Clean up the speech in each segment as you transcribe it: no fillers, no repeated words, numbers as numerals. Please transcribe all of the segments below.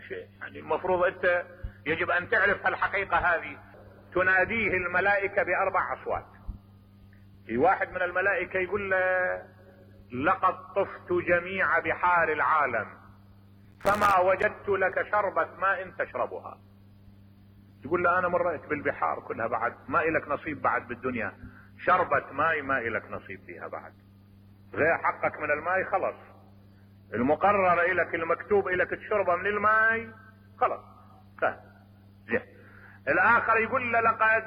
شيء. يعني المفروض انت يجب ان تعرف الحقيقة هذه. تناديه الملائكة باربع اصوات. في واحد من الملائكة يقول له لقد طفت جميع بحار العالم فما وجدت لك شربة ماء تشربها. يقول له انا مريت بالبحار كلها، بعد ما إلك نصيب بعد بالدنيا، شربة ماء ما إلك نصيب فيها بعد، غير حقك من الماء خلص، المقرر إلك المكتوب إلك تشربه من الماء خلص. زين. الآخر يقول له لقد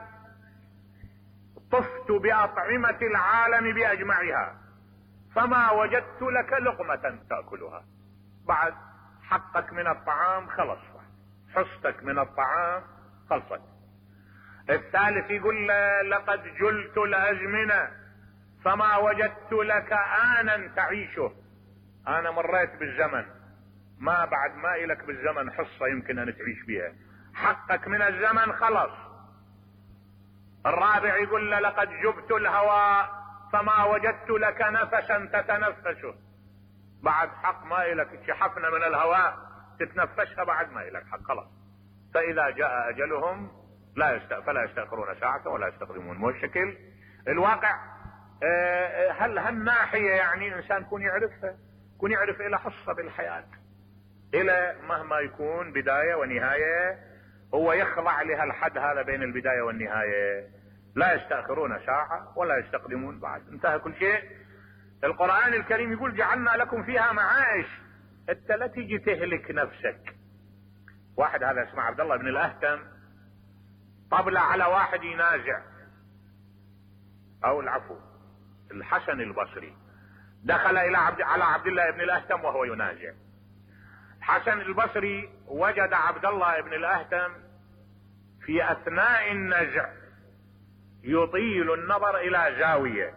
طفت بأطعمة العالم بأجمعها فما وجدت لك لقمة تأكلها، بعد حقك من الطعام خلص، حصتك من الطعام خلصت. الثالث يقول لقد جلت الأزمنة فما وجدت لك آنا تعيشه، أنا مريت بالزمن، ما بعد ما إلك بالزمن حصة يمكن أن تعيش بها، حقك من الزمن خلص. الرابع يقول لقد جبت الهواء فما وجدت لك نفسا تتنفسه، بعد حق ما إلك شحفنا من الهواء تتنفسها، بعد ما إلك حق خلاص. فإذا جاء أجلهم فلا يستأخرون ساعة ولا يستقدمون. مو الشكل الواقع. هل هالناحية يعني إنسان يكون يعرفها، يكون يعرف إلى حصة بالحياة، إلى مهما يكون بداية ونهاية هو يخضع لها الحد هذا بين البداية والنهاية، لا يستأخرون ساعة ولا يستقدمون، بعد انتهى كل شيء. القرآن الكريم يقول جعلنا لكم فيها معايش، انت لا تيجي تهلك نفسك. واحد هذا اسمه عبد الله بن الأهتم طبل على واحد ينازع، او العفو الحسن البصري دخل على عبد الله بن الأهتم وهو ينازع. الحسن البصري وجد عبد الله بن الأهتم في اثناء النزع يطيل النظر الى زاوية،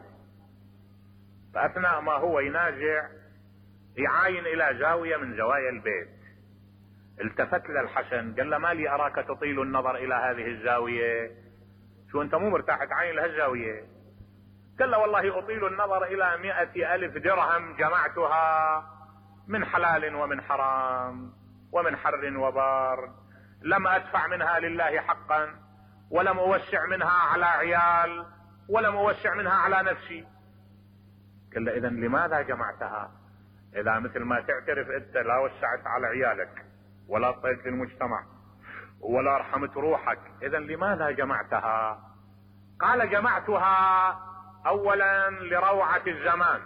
فاثناء ما هو ينازع يعاين الى زاوية من زوايا البيت. التفت للحسن قال له ما لي اراك تطيل النظر الى هذه الزاوية، شو انت مو مرتاح تعاين لهالزاوية؟ قال له والله اطيل النظر الى 100,000 درهم جمعتها من حلال ومن حرام ومن حر وبارد، لم ادفع منها لله حقا ولم اوسع منها على عيال ولم اوسع منها على نفسي. قال له اذا لماذا جمعتها؟ اذا مثل ما تعترف انت لا وسعت على عيالك ولا طيت للمجتمع ولا رحمت روحك، اذا لماذا جمعتها؟ قال جمعتها اولا لروعة الزمان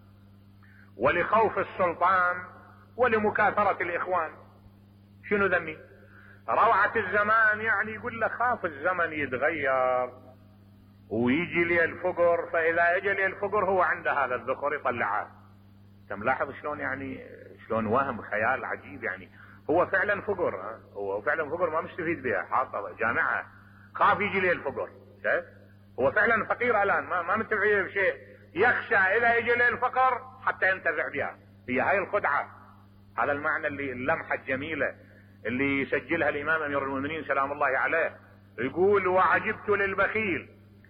ولخوف السلطان ولمكاثرة الاخوان. شنو ذني؟ روعة الزمان يعني يقول لك خاف الزمن يتغير ويجي لي الفقر، فاذا اجى لي الفقر هو عنده هذا الذكر يطلعه. انت ملاحظ شلون يعني شلون وهم خيال عجيب، يعني هو فعلا فقر، هو فعلا فقر ما مستفيد بها، حاطه جامعة خاف يجي لي الفقر، شايف؟ هو فعلا فقير الان ما متبعيه بشيء، يخشى اذا يجي لي الفقر حتى ينتفع بها. هي هاي الخدعة، هذا المعنى اللي اللمحة الجميلة اللي يسجلها الامام امير المؤمنين سلام الله عليه، يقول وعجبت للبخيل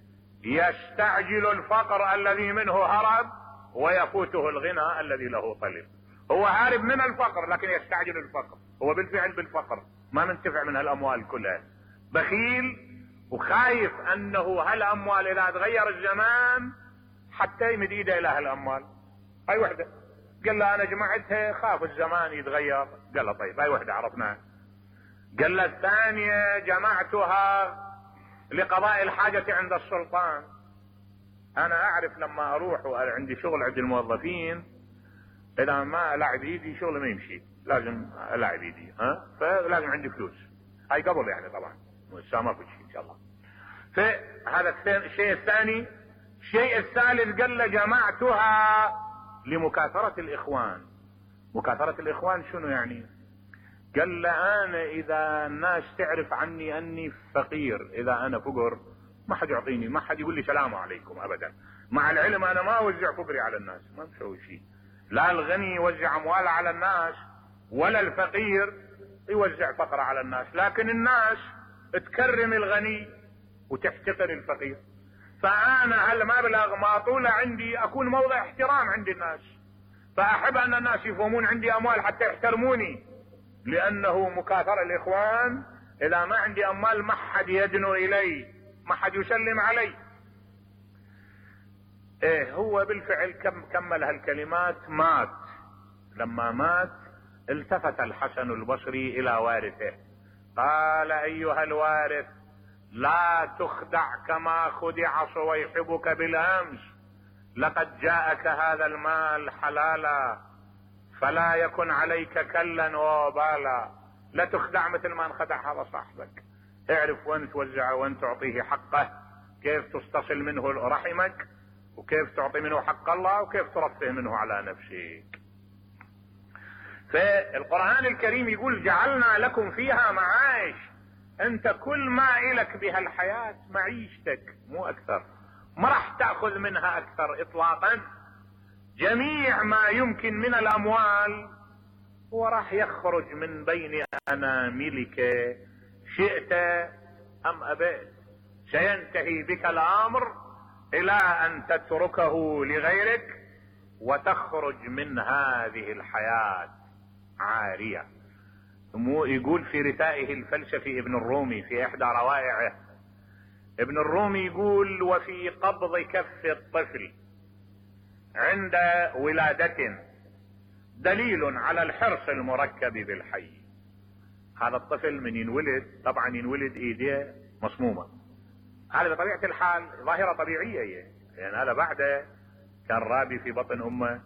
يستعجل الفقر الذي منه هرب ويفوته الغنى الذي له طلب. هو هارب من الفقر لكن يستعجل الفقر، هو بالفعل بالفقر ما منتفع من هالاموال كلها، بخيل وخايف انه هالاموال اذا تغير الزمان حتى يمد ايده الى هالاموال. هاي وحده. قال له انا جمعتها خاف الزمان يتغير. قال له طيب هاي وحده عرفناها. قال له الثانية جمعتها لقضاء الحاجة عند السلطان، انا اعرف لما اروح وعندي شغل عند الموظفين اذا ما العب ايدي شغل ما يمشي، لازم العب ايدي، فلازم عندي فلوس. هاي قبل يعني طبعا ما في شيء ان شاء الله. فهذا الشيء الثاني. الشيء الثالث قال له جمعتها لمكاثرة الاخوان. مكاثرة الاخوان شنو يعني؟ قال له انا اذا الناس تعرف عني اني فقير، اذا انا فقر ما حد يعطيني، ما حد يقول لي سلام عليكم ابدا، مع العلم انا ما اوزع فقري على الناس، ما مسوي شيء. لا الغني يوزع امواله على الناس ولا الفقير يوزع فقره على الناس، لكن الناس تكرم الغني وتحتقر الفقير. فانا هالمبلغ ما طول عندي اكون موضع احترام عند الناس، فاحب ان الناس يفهمون عندي اموال حتى يحترموني، لانه مكاثر الاخوان اذا ما عندي اموال ما حد يدنو الي، ما حد يسلم علي. ايه هو بالفعل كمل هالكلمات، مات. لما مات التفت الحسن البصري الى وارثه قال: ايها الوارث، لا تخدع كما خدع صويحبك بالامس، لقد جاءك هذا المال حلالا فلا يكن عليك كلا ووبالا. لا تخدع مثل ما انخدع هذا صاحبك. اعرف وين توزعه وين تعطيه حقه، كيف تستصل منه رحمك، وكيف تعطي منه حق الله، وكيف ترفه منه على نفسك. فالقرآن الكريم يقول: جعلنا لكم فيها معايش. انت كل ما إلك بها الحياة معيشتك، مو اكثر، ما راح تأخذ منها اكثر اطلاقا. جميع ما يمكن من الاموال هو راح يخرج من بين اناملك شئت ام ابيت. سينتهي بك الامر الى ان تتركه لغيرك وتخرج من هذه الحياة عارية. يقول في رثائه الفلسفي ابن الرومي في احدى روائعه، ابن الرومي يقول: وفي قبض كف الطفل عند ولادة دليل على الحرص المركب بالحي. هذا الطفل من ينولد طبعا ينولد ايديه مصمومة، هذا بطبيعة الحال ظاهرة طبيعية، يعني هذا بعده كان رابي في بطن امه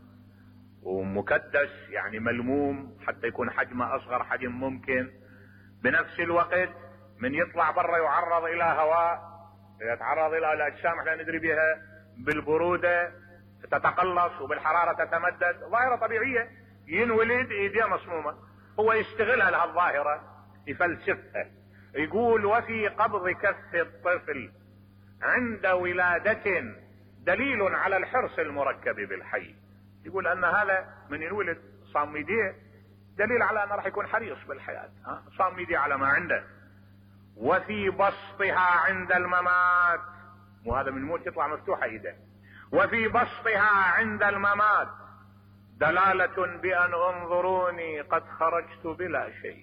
ومكدس، يعني ملموم حتى يكون حجمه اصغر حجم ممكن. بنفس الوقت من يطلع برا يعرض الى هواء، يتعرض الى الاجسام احنا ندري بها بالبرودة تتقلص وبالحرارة تتمدد، ظاهرة طبيعية. ينولد ايديه مصمومة، هو يستغلها لهالظاهرة يفلسفها. يقول: وفي قبض كف الطفل عند ولادة دليل على الحرص المركب بالحي. يقول ان هذا من ينولد صام ايديه دليل على انه راح يكون حريص بالحياة، صام ايديه على ما عنده. وفي بسطها عند الممات، وهذا من موت يطلع مفتوحة ايده. وفي بسطها عند الممات دلالة بأن انظروني قد خرجت بلا شيء.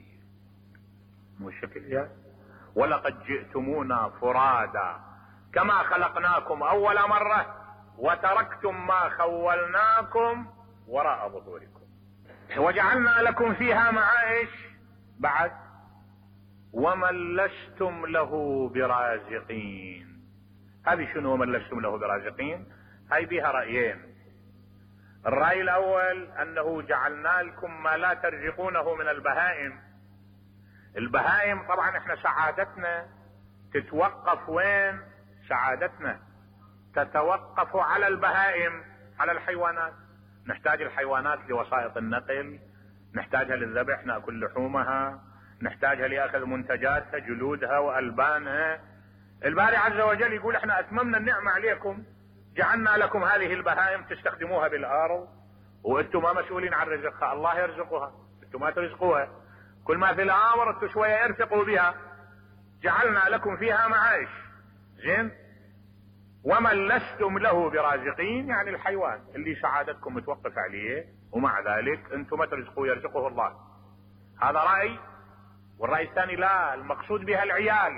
مو شكل ولقد جئتمونا فرادا كما خلقناكم أول مرة وتركتم ما خولناكم وراء ظهوركم وجعلنا لكم فيها معايش. بعد: ومن لستم له برازقين. هذه شنو ومن لستم له برازقين؟ هاي بها رأيين. الرأي الأول أنه جعلنا لكم ما لا ترزقونه من البهائم. البهائم طبعا احنا سعادتنا تتوقف وين؟ سعادتنا تتوقف على البهائم، على الحيوانات. نحتاج الحيوانات لوسائط النقل، نحتاجها للذبح نأكل لحومها، نحتاجها لأخذ منتجاتها جلودها وألبانها. الباري عز وجل يقول: احنا أتممنا النعمة عليكم، جعلنا لكم هذه البهائم تستخدموها بالأرض وانتم ما مسؤولين عن رزقها، الله يرزقها، انتم ما ترزقوها. كل ما في الأمر انتم شوية ارفقوا بها. جعلنا لكم فيها معايش. زين؟ ومن لستم له برازقين، يعني الحيوان اللي سعادتكم متوقف عليه ومع ذلك انتم ما ترزقوه، يرزقه الله. هذا رأي. والرأي الثاني: لا، المقصود بها العيال،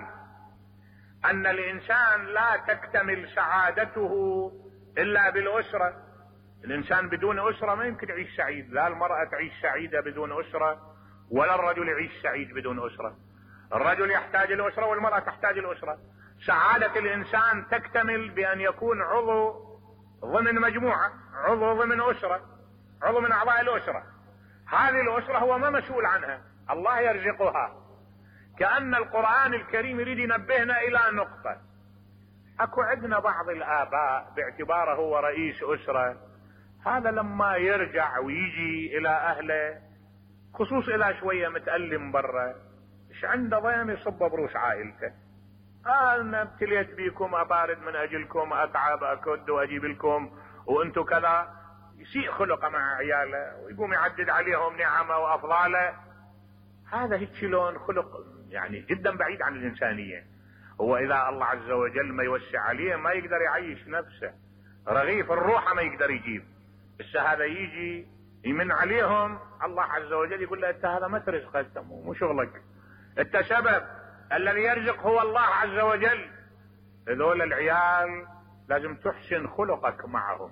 ان الانسان لا تكتمل سعادته الا بالاسرة. الانسان بدون اسرة ما يمكن يعيش سعيد، لا المرأة تعيش سعيدة بدون اسرة ولا الرجل يعيش سعيد بدون اسرة. الرجل يحتاج الاسرة والمرأة تحتاج الاسرة. سعادة الانسان تكتمل بان يكون عضو ضمن مجموعة، عضو ضمن اسرة، عضو من اعضاء الاسرة. هذه الاسرة هو ما مسؤول عنها، الله يرزقها. كأن القرآن الكريم يريد ينبهنا الى نقطة. اكو عندنا بعض الاباء باعتباره هو رئيس اسرة، هذا لما يرجع ويجي الى اهله خصوص الى شوية متألم برا، ايش عنده ضيم يصب بروس عائلته. انا ابتليت بيكم، ابارد من اجلكم، اتعب اكد واجيب لكم وانتو كذا. يسيء خلقه مع عياله ويقوم يعدد عليهم نعمه وافضاله. هذا هيك لون خلق يعني جدا بعيد عن الانسانية. هو اذا الله عز وجل ما يوسع عليه ما يقدر يعيش نفسه، رغيف الروح ما يقدر يجيب. بس هذا يجي يمن عليهم الله عز وجل يقول له انت هذا ما ترزق، انت مو شغلك، انت سبب، الذي يرزق هو الله عز وجل. هذول العيال لازم تحسن خلقك معهم.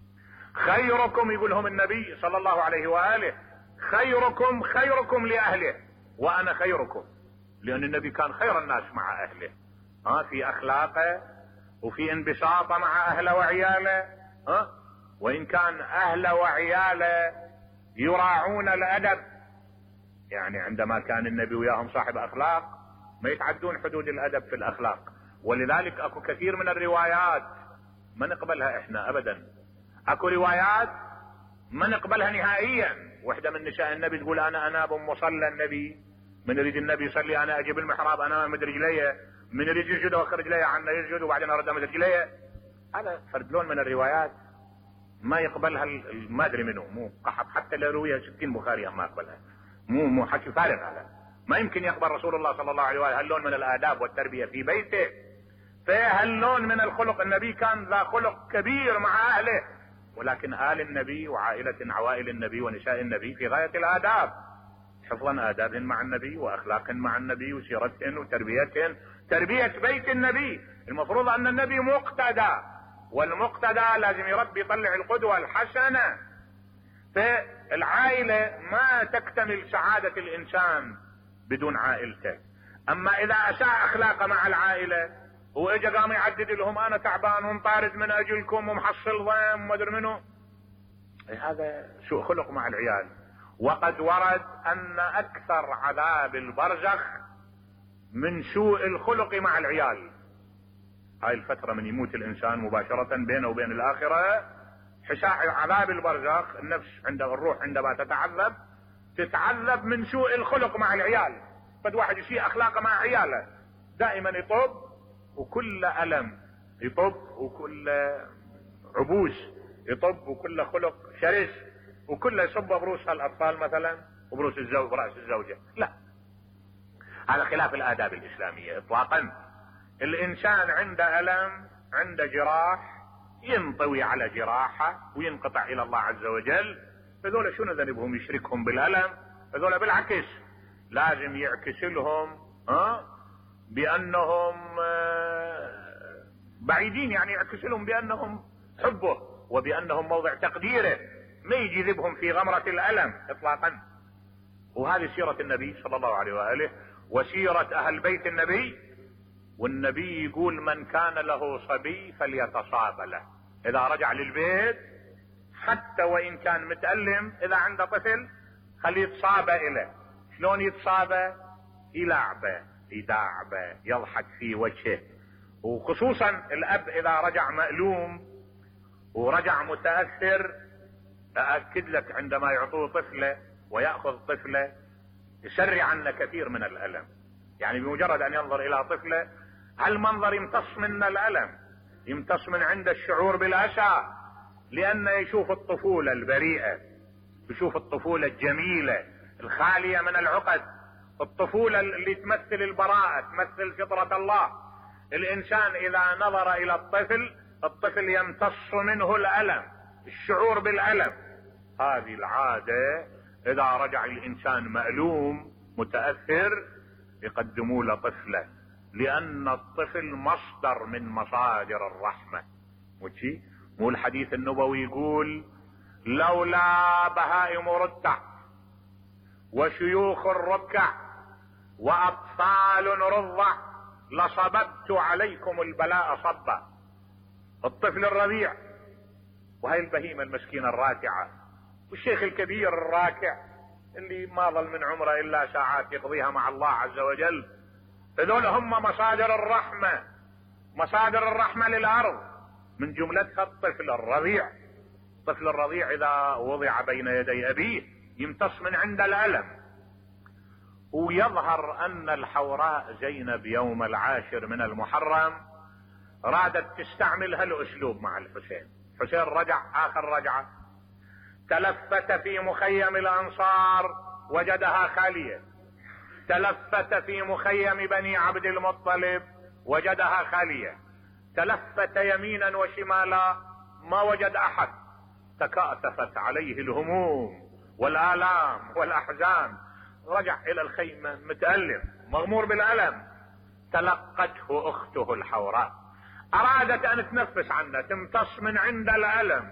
خيركم، يقولهم النبي صلى الله عليه وآله، خيركم خيركم لأهله وأنا خيركم، لأن النبي كان خير الناس مع أهله، في أخلاقه وفي انبساطه مع أهله وعياله، وإن كان أهله وعياله يراعون الأدب، يعني عندما كان النبي وياهم صاحب أخلاق ما يتعدون حدود الأدب في الأخلاق. ولذلك أكو كثير من الروايات ما نقبلها إحنا أبدا، أكو روايات ما نقبلها نهائيا. واحدة من نساء النبي تقول أنا أناب مصلى النبي، من يريد النبي يصلي أنا أجيب المحراب أنا أمد رجليه، من يريد يسجد وأخر رجليه عنا يسجد وبعدين أرد أمد رجليه. هذا فرد لون من الروايات ما يقبلها، ما أدري منه، مو قحط، حتى لو رويها 60 بخاري ما يقبلها، مو حكي فارغ هذا. ما يمكن يقبل رسول الله صلى الله عليه وآله هاللون من الآداب والتربية في بيته، فهاللون من الخلق. النبي كان ذا خلق كبير مع أهله، ولكن آل النبي وعائلة عوائل النبي ونساء النبي في غاية الآداب، حفظا آدابهن مع النبي وأخلاقهن مع النبي وسيرتهن وتربيتهن، تربية بيت النبي. المفروض أن النبي مقتدى، والمقتدى لازم يربي يطلع القدوة الحسنة. فالعائلة ما تكتمل سعادة الإنسان بدون عائلته. أما إذا أساء أخلاقه مع العائلة واجا قام يعدد لهم انا تعبان ومطارد من اجلكم ومحصل ضيم وما ادري منو، هذا سوء خلق مع العيال. وقد ورد ان اكثر عذاب البرزخ من سوء الخلق مع العيال. هاي الفترة من يموت الانسان مباشرة بينه وبين الاخرة، عذاب البرزخ النفس عند الروح عندما تتعذب من سوء الخلق مع العيال. قد واحد يسيء اخلاقه مع عياله، دائما يطب وكل ألم يطب وكل عبوس يطب وكل خلق شرس وكل يصب بروس الأطفال مثلا وبروس الزوج برأس الزوجة. لا، هذا خلاف الآداب الإسلامية إطلاقا. الإنسان عنده ألم، عنده جراح، ينطوي على جراحه وينقطع إلى الله عز وجل. فذولا شنو ذنبهم يشركهم بالألم؟ فذولا بالعكس لازم يعكس لهم بأنهم بعيدين، يعني يعكس لهم بأنهم حبه وبأنهم موضع تقديره، ما يجذبهم في غمرة الألم إطلاقا. وهذه سيرة النبي صلى الله عليه وآله وسيرة أهل بيت النبي. والنبي يقول من كان له صبي فليتصاب له، إذا رجع للبيت حتى وإن كان متألم إذا عنده طفل خليه يتصاب إله. شلون يتصاب؟ يلعبه يداعبه يضحك في وجهه. وخصوصا الأب إذا رجع مألوم ورجع متأثر، أأكد لك عندما يعطوه طفله ويأخذ طفله يسرع عنه كثير من الألم. يعني بمجرد أن ينظر إلى طفله هالمنظر يمتص من الألم، يمتص من عنده الشعور بالأسى، لأنه يشوف الطفولة البريئة، يشوف الطفولة الجميلة الخالية من العقد، الطفولة اللي تمثل البراءة، تمثل فطرة الله. الإنسان إذا نظر إلى الطفل يمتص منه الألم، الشعور بالألم. هذه العادة إذا رجع الإنسان مألوم متأثر يقدموا له طفله، لأن الطفل مصدر من مصادر الرحمة. وشي مو الحديث النبوي يقول لولا بهائم رتع وشيوخ الركع وأطفال رضع لصببت عليكم البلاء صبا. الطفل الرضيع وهي البهيمة المسكينة الراكعة والشيخ الكبير الراكع اللي ما ظل من عمره إلا ساعات يقضيها مع الله عز وجل، هذول هم مصادر الرحمة، مصادر الرحمة للأرض، من جملتها الطفل الرضيع. الطفل الرضيع إذا وضع بين يدي أبيه يمتص من عند الألم. ويظهر أن الحوراء زينب يوم 10 من المحرم رادت تستعمل هالأسلوب مع الحسين. حسين رجع آخر رجعة، تلفت في مخيم الأنصار وجدها خالية، تلفت في مخيم بني عبد المطلب وجدها خالية، تلفت يمينا وشمالا ما وجد أحد، تكاثفت عليه الهموم والآلام والأحزان، رجع إلى الخيمة متألم مغمور بالألم. تلقته أخته الحوراء، أرادت أن تنفس عنه، تمتص من عند الألم،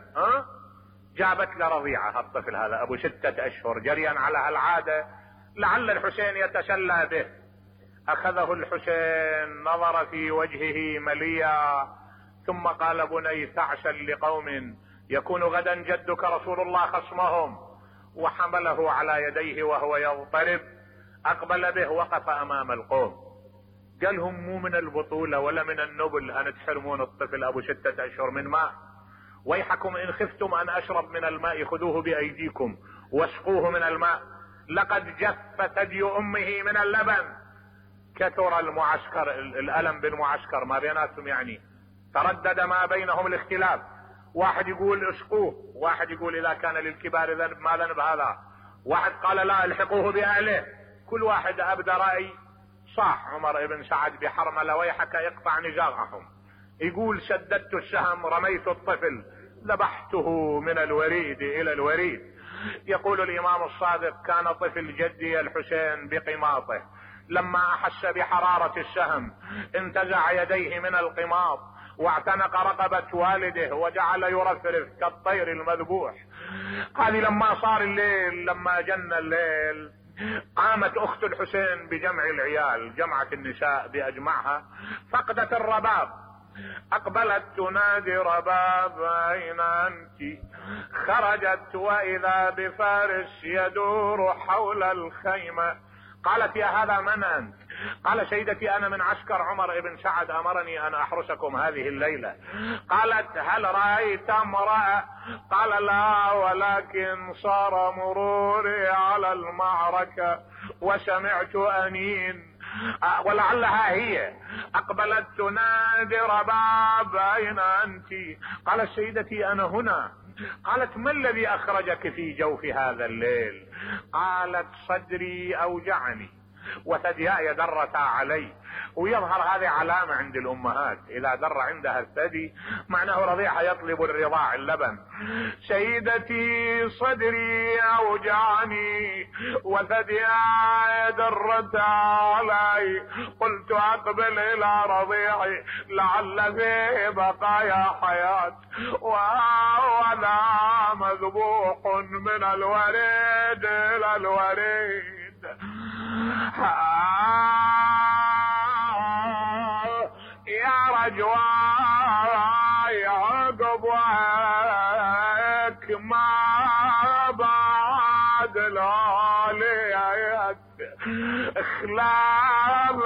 جابت له رضيعة. الطفل هذا أبو 6 أشهر جريا على العادة لعل الحسين يتسلى به. أخذه الحسين، نظر في وجهه مليا، ثم قال: بني تعشا لقوم يكون غدا جدك رسول الله خصمهم. وحمله على يديه وهو يضطرب، أقبل به، وقف أمام القوم، قال: هم مو من البطولة ولا من النبل أن تحرمون الطفل أبو 6 أشهر من ماء؟ ويحكم إن خفتم أن أشرب من الماء خذوه بأيديكم واسقوه من الماء، لقد جف ثدي أمه من اللبن. كثر المعسكر، الألم بالمعسكر ما بيناتهم، يعني تردد ما بينهم الاختلاف. واحد يقول اسقوه، واحد يقول إذا كان للكبار ذنب ما ذنب هذا، واحد قال لا الحقوه بأهله. كل واحد أبدى رأي. صاح عمر بن سعد بحرملة: ويحك يقطع نزاعهم. يقول: شددت السهم، رميت الطفل، ذبحته من الوريد إلى الوريد. يقول الإمام الصادق: كان طفل جدي الحسين بقماطه، لما أحس بحرارة السهم انتزع يديه من القماط واعتنق رقبة والده وجعل يرفرف كالطير المذبوح. قال: لما صار الليل، لما جن الليل، قامت أخت الحسين بجمع العيال، جمعت النساء بأجمعها، فقدت الرباب، أقبلت تنادي: رباب أين أنت؟ خرجت وإذا بفارس يدور حول الخيمة. قالت: يا هذا من أنت؟ قال: سيدتي أنا من عسكر عمر بن سعد، أمرني أن أحرسكم هذه الليلة. قالت: هل رأيت امرأة؟ قال: لا، ولكن صار مروري على المعركة وسمعت أنين ولعلها هي. أقبلت تنادي: رباب أين أنت؟ قال: سيدتي أنا هنا. قالت: ما الذي أخرجك في جوف هذا الليل؟ قالت: صدري أوجعني وثدياي درتا علي. ويظهر هذه علامة عند الأمهات، إذا در عندها الثدي معناه رضيعها يطلب الرضاع اللبن. سيدتي صدري أوجعني وثدياي درتا علي، قلت أقبل إلى رضيعي لعل فيه بقايا حياة، وأنا مذبوح من الوريد إلى الوريد. يا رجواي عقبك ما بعد العليات، خلاف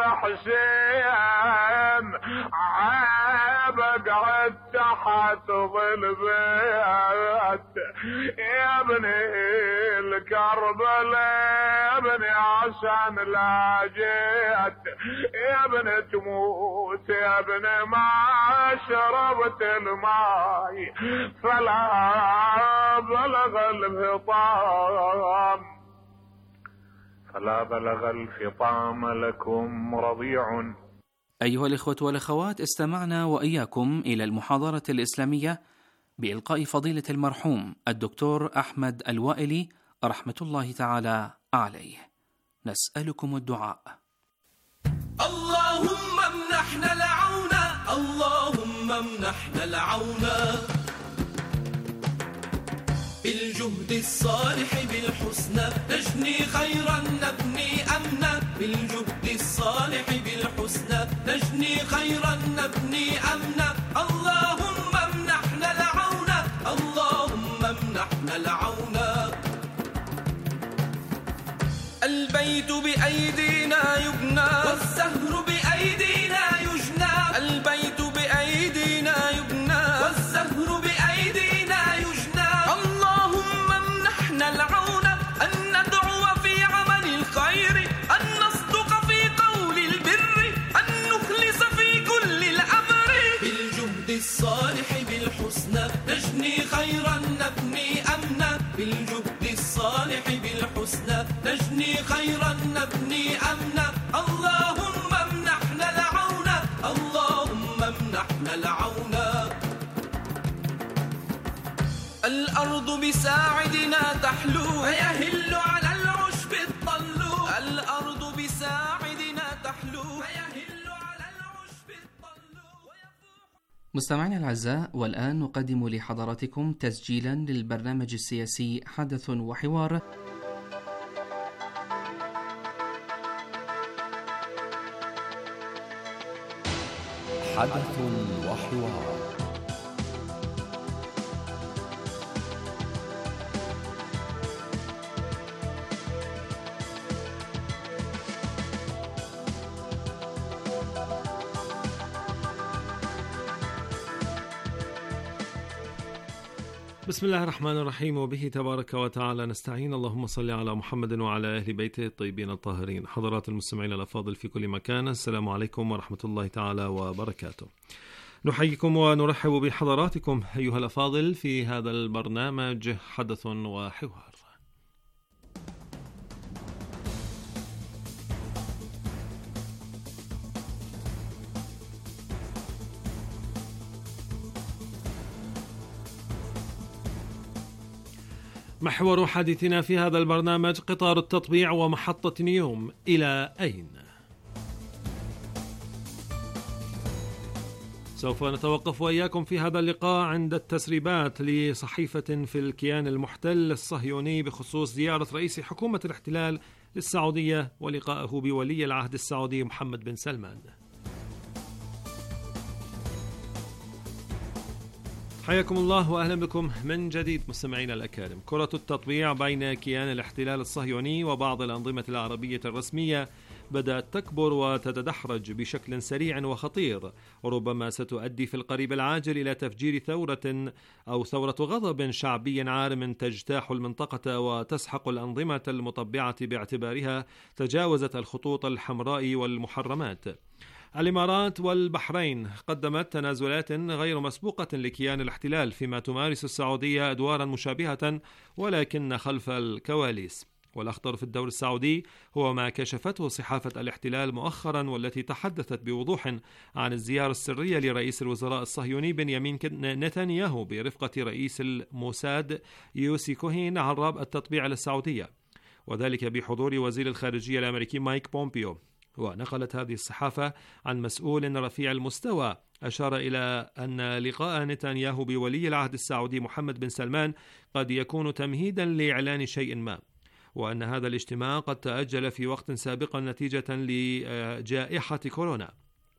حسين عيبك عد تحت ظل بيت. يا ابني الكربلاء، يا ابني عشان لا جيت، يا ابني تموت، يا ابني ما شربت الماي فلا بلغ الفطام، فلا بلغ الفطام لكم رضيع. أيها الإخوة والأخوات، استمعنا وإياكم إلى المحاضرة الإسلامية بإلقاء فضيلة المرحوم الدكتور أحمد الوائلي رحمة الله تعالى عليه. نسألكم الدعاء. اللهم امنحنا العون، اللهم امنحنا العون، بالجهد الصالح بالحسنى نجني خيرا نبني أمنا، بالجهد الصالح بالحسنى نجني خيرا نبني أمنا. اللهم امنحنا العون، اللهم امنحنا العون. البيت بأيدينا يبنى والزهر بأيدينا يجنى، البيت بأيدينا يبنى والزهر بأيدينا يجنى. اللهم امنحنا العون أن ندعو في عمل الخير، أن نصدق في قول البر، أن نخلص في كل الأمر، بالجهد الصالح بالحسنى نجني خيرا نبني أمنا، بالجهد الصالح بالحسنى نجني خيرا نبني أمنا. اللهم امنحنا العون، اللهم امنحنا العون. الأرض الأرض بساعدنا تحلو فيهل على العشب الطل. الأرض بساعدنا تحلو فيهل على العشب الطل. مستمعينا الأعزاء، والآن نقدم لحضراتكم تسجيلا للبرنامج السياسي حدث وحوار. حدث وحوار. بسم الله الرحمن الرحيم، وبه تبارك وتعالى نستعين. اللهم صل على محمد وعلى أهل بيته الطيبين الطاهرين. حضرات المستمعين الأفاضل في كل مكان، السلام عليكم ورحمة الله تعالى وبركاته. نحييكم ونرحب بحضراتكم أيها الأفاضل في هذا البرنامج حدث وحوار. محور حديثنا في هذا البرنامج قطار التطبيع ومحطة نيوم إلى أين؟ سوف نتوقف وإياكم في هذا اللقاء عند التسريبات لصحيفة في الكيان المحتل الصهيوني بخصوص زيارة رئيس حكومة الاحتلال للسعودية ولقائه بولي العهد السعودي محمد بن سلمان. حياكم الله وأهلا بكم من جديد مستمعينا الأكارم. كرة التطبيع بين كيان الاحتلال الصهيوني وبعض الأنظمة العربية الرسمية بدأت تكبر وتتدحرج بشكل سريع وخطير، وربما ستؤدي في القريب العاجل إلى تفجير ثورة أو ثورة غضب شعبي عارم تجتاح المنطقة وتسحق الأنظمة المطبعة باعتبارها تجاوزت الخطوط الحمراء والمحرمات. الإمارات والبحرين قدمت تنازلات غير مسبوقة لكيان الاحتلال، فيما تمارس السعودية أدوارا مشابهة ولكن خلف الكواليس. والأخطر في الدور السعودي هو ما كشفته صحافة الاحتلال مؤخرا، والتي تحدثت بوضوح عن الزيارة السرية لرئيس الوزراء الصهيوني بنيامين نتنياهو برفقة رئيس الموساد يوسي كوهين عراب التطبيع للسعودية، وذلك بحضور وزير الخارجية الأمريكي مايك بومبيو. ونقلت هذه الصحافة عن مسؤول رفيع المستوى أشار إلى أن لقاء نتنياهو بولي العهد السعودي محمد بن سلمان قد يكون تمهيدا لإعلان شيء ما، وأن هذا الاجتماع قد تأجل في وقت سابق نتيجة لجائحة كورونا.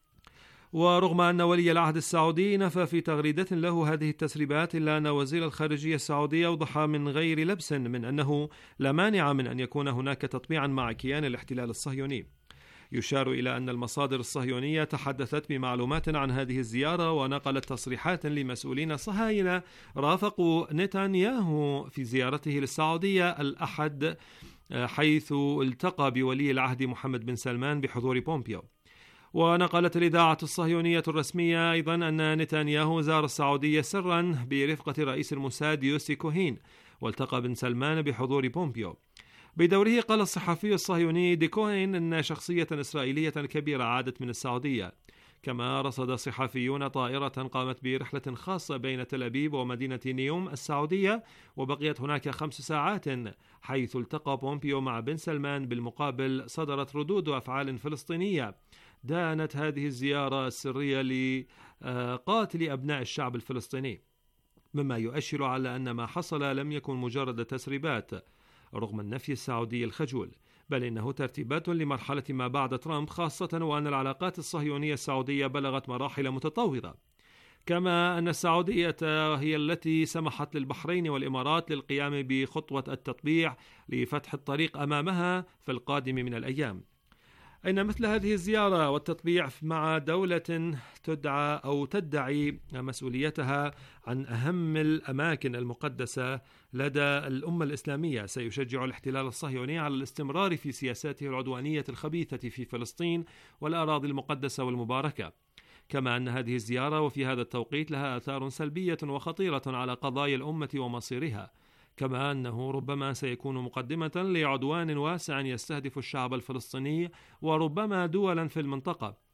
ورغم أن ولي العهد السعودي نفى في تغريدة له هذه التسريبات، إلا أن وزير الخارجية السعودي أوضح من غير لبس من أنه لا مانع من أن يكون هناك تطبيعا مع كيان الاحتلال الصهيوني. يشار إلى أن المصادر الصهيونية تحدثت بمعلومات عن هذه الزيارة، ونقلت تصريحات لمسؤولين صهاينة رافقوا نتنياهو في زيارته للسعودية الأحد، حيث التقى بولي العهد محمد بن سلمان بحضور بومبيو. ونقلت الإذاعة الصهيونية الرسمية أيضا أن نتنياهو زار السعودية سرا برفقة رئيس الموساد يوسي كوهين، والتقى بن سلمان بحضور بومبيو. بدوره قال الصحفي الصهيوني دي كوهين أن شخصية إسرائيلية كبيرة عادت من السعودية. كما رصد صحفيون طائرة قامت برحلة خاصة بين تل أبيب ومدينة نيوم السعودية، وبقيت هناك 5 ساعات، حيث التقى بومبيو مع بن سلمان. بالمقابل صدرت ردود أفعال فلسطينية دانت هذه الزيارة السرية لقاتل أبناء الشعب الفلسطيني، مما يؤشر على أن ما حصل لم يكن مجرد تسريبات رغم النفي السعودي الخجول، بل إنه ترتيبات لمرحلة ما بعد ترامب، خاصة وأن العلاقات الصهيونية السعودية بلغت مراحل متطورة. كما أن السعودية هي التي سمحت للبحرين والإمارات للقيام بخطوة التطبيع لفتح الطريق أمامها في القادم من الأيام. أين مثل هذه الزيارة والتطبيع مع دولة تدعى أو تدعي مسؤوليتها عن أهم الأماكن المقدسة لدى الأمة الإسلامية سيشجع الاحتلال الصهيوني على الاستمرار في سياساته العدوانية الخبيثة في فلسطين والأراضي المقدسة والمباركة. كما أن هذه الزيارة وفي هذا التوقيت لها آثار سلبية وخطيرة على قضايا الأمة ومصيرها، كما أنه ربما سيكون مقدمة لعدوان واسع يستهدف الشعب الفلسطيني وربما دولا في المنطقة،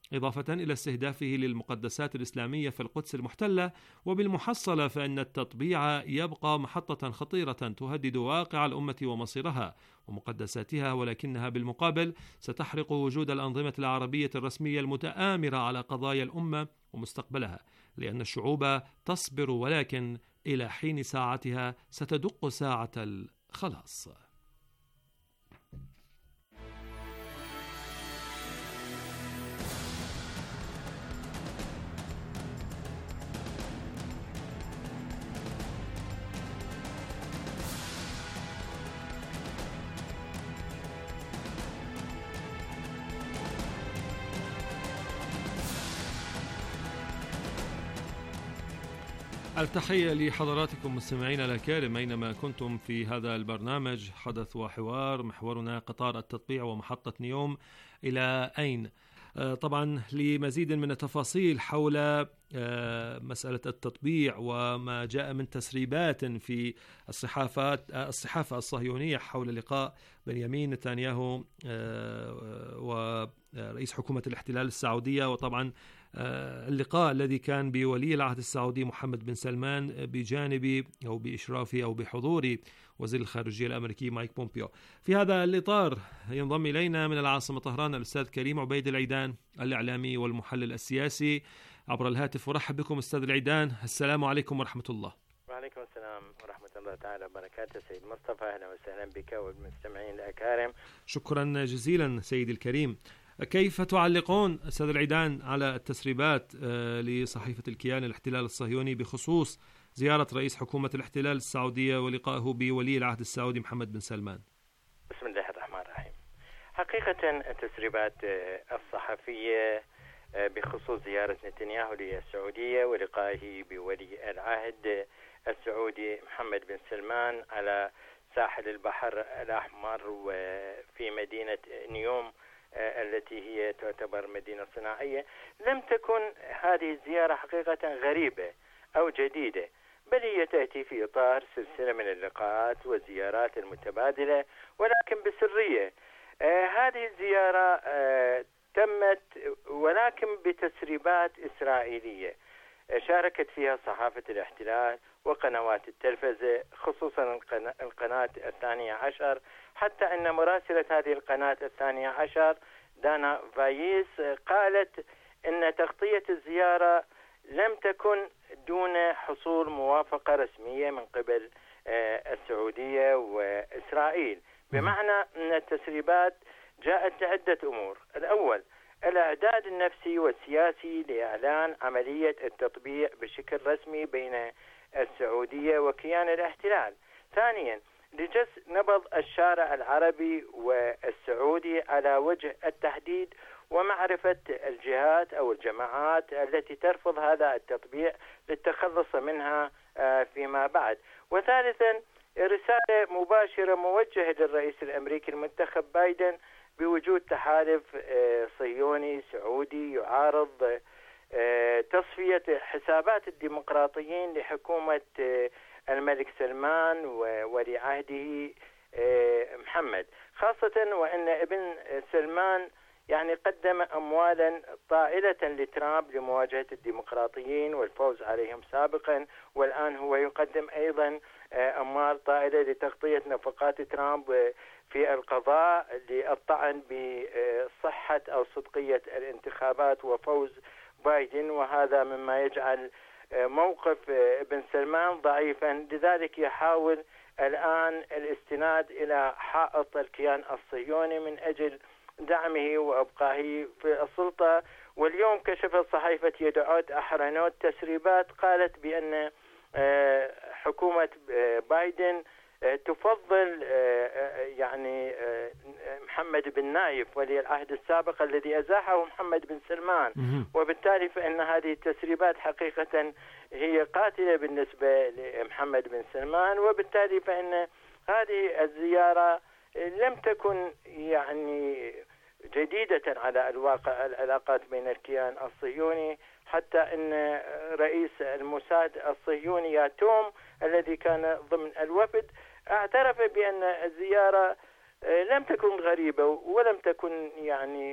إضافة إلى استهدافه للمقدسات الإسلامية في القدس المحتلة. وبالمحصلة فإن التطبيع يبقى محطة خطيرة تهدد واقع الأمة ومصيرها ومقدساتها، ولكنها بالمقابل ستحرق وجود الأنظمة العربية الرسمية المتآمرة على قضايا الأمة ومستقبلها، لأن الشعوب تصبر، ولكن إلى حين ساعتها ستدق ساعة الخلاص. التحية لحضراتكم مستمعينا الأكارم أينما كنتم في هذا البرنامج حدث وحوار، محورنا قطار التطبيع ومحطة نيوم إلى أين. طبعا لمزيد من التفاصيل حول مسألة التطبيع وما جاء من تسريبات في الصحافة الصهيونية حول لقاء بنيامين نتنياهو ورئيس حكومة الاحتلال السعودية، وطبعا اللقاء الذي كان بولي العهد السعودي محمد بن سلمان بجانب أو بإشراف أو بحضور وزير الخارجية الأمريكي مايك بومبيو. في هذا الإطار ينضم إلينا من العاصمة طهران الأستاذ كريم عبيد العيدان، الإعلامي والمحلل السياسي، عبر الهاتف. ورحب بكم أستاذ العيدان، السلام عليكم ورحمة الله. وعليكم السلام ورحمة الله تعالى وبركاته. سيد مصطفى، أهلا وسهلا بك والمستمعين الأكارم. شكرا جزيلا سيدي الكريم. كيف تعلقون أستاذ العيدان على التسريبات لصحيفة الكيان الاحتلال الصهيوني بخصوص زيارة رئيس حكومة الاحتلال السعودية ولقائه بولي العهد السعودي محمد بن سلمان؟ بسم الله الرحمن الرحيم. حقيقة التسريبات الصحفية بخصوص زيارة نتنياهو للسعودية ولقائه بولي العهد السعودي محمد بن سلمان على ساحل البحر الأحمر وفي مدينة نيوم التي هي تعتبر مدينة صناعية، لم تكن هذه الزيارة حقيقة غريبة أو جديدة، بل هي تأتي في إطار سلسلة من اللقاءات والزيارات المتبادلة ولكن بسرية. هذه الزيارة تمت ولكن بتسريبات إسرائيلية شاركت فيها صحافة الاحتلال وقنوات التلفزة، خصوصا القناة 12، حتى أن مراسلة هذه القناة 12 دانا فايس قالت أن تغطية الزيارة لم تكن دون حصول موافقة رسمية من قبل السعودية وإسرائيل، بمعنى أن التسريبات جاءت لعدة أمور. الأول، الإعداد النفسي والسياسي لإعلان عملية التطبيع بشكل رسمي بين السعودية وكيان الاحتلال. ثانيا، لجس نبض الشارع العربي والسعودي على وجه التحديد ومعرفة الجهات أو الجماعات التي ترفض هذا التطبيع للتخلص منها فيما بعد. وثالثا، رسالة مباشرة موجهة للرئيس الأمريكي المنتخب بايدن بوجود تحالف صهيوني سعودي يعارض تصفية حسابات الديمقراطيين لحكومة الملك سلمان وولي عهده محمد، خاصة وأن ابن سلمان يعني قدم أموالا طائلة لترامب لمواجهة الديمقراطيين والفوز عليهم سابقا، والآن هو يقدم أيضا أموال طائلة لتغطية نفقات ترامب في القضاء للطعن بصحة أو صدقية الانتخابات وفوز بايدن، وهذا مما يجعل موقف ابن سلمان ضعيفا. لذلك يحاول الآن الاستناد إلى حائط الكيان الصهيوني من أجل دعمه وأبقائه في السلطة. واليوم كشفت صحيفة يدعوت أحرنوت تسريبات قالت بأن حكومة بايدن تفضل يعني محمد بن نايف ولي العهد السابق الذي أزاحه محمد بن سلمان، وبالتالي فإن هذه التسريبات حقيقة هي قاتلة بالنسبة لمحمد بن سلمان، وبالتالي فإن هذه الزيارة لم تكن يعني جديدة على الواقع العلاقات بين الكيان الصهيوني، حتى أن رئيس الموساد الصهيوني ياتوم الذي كان ضمن الوفد اعترف بأن الزيارة لم تكن غريبة ولم تكن يعني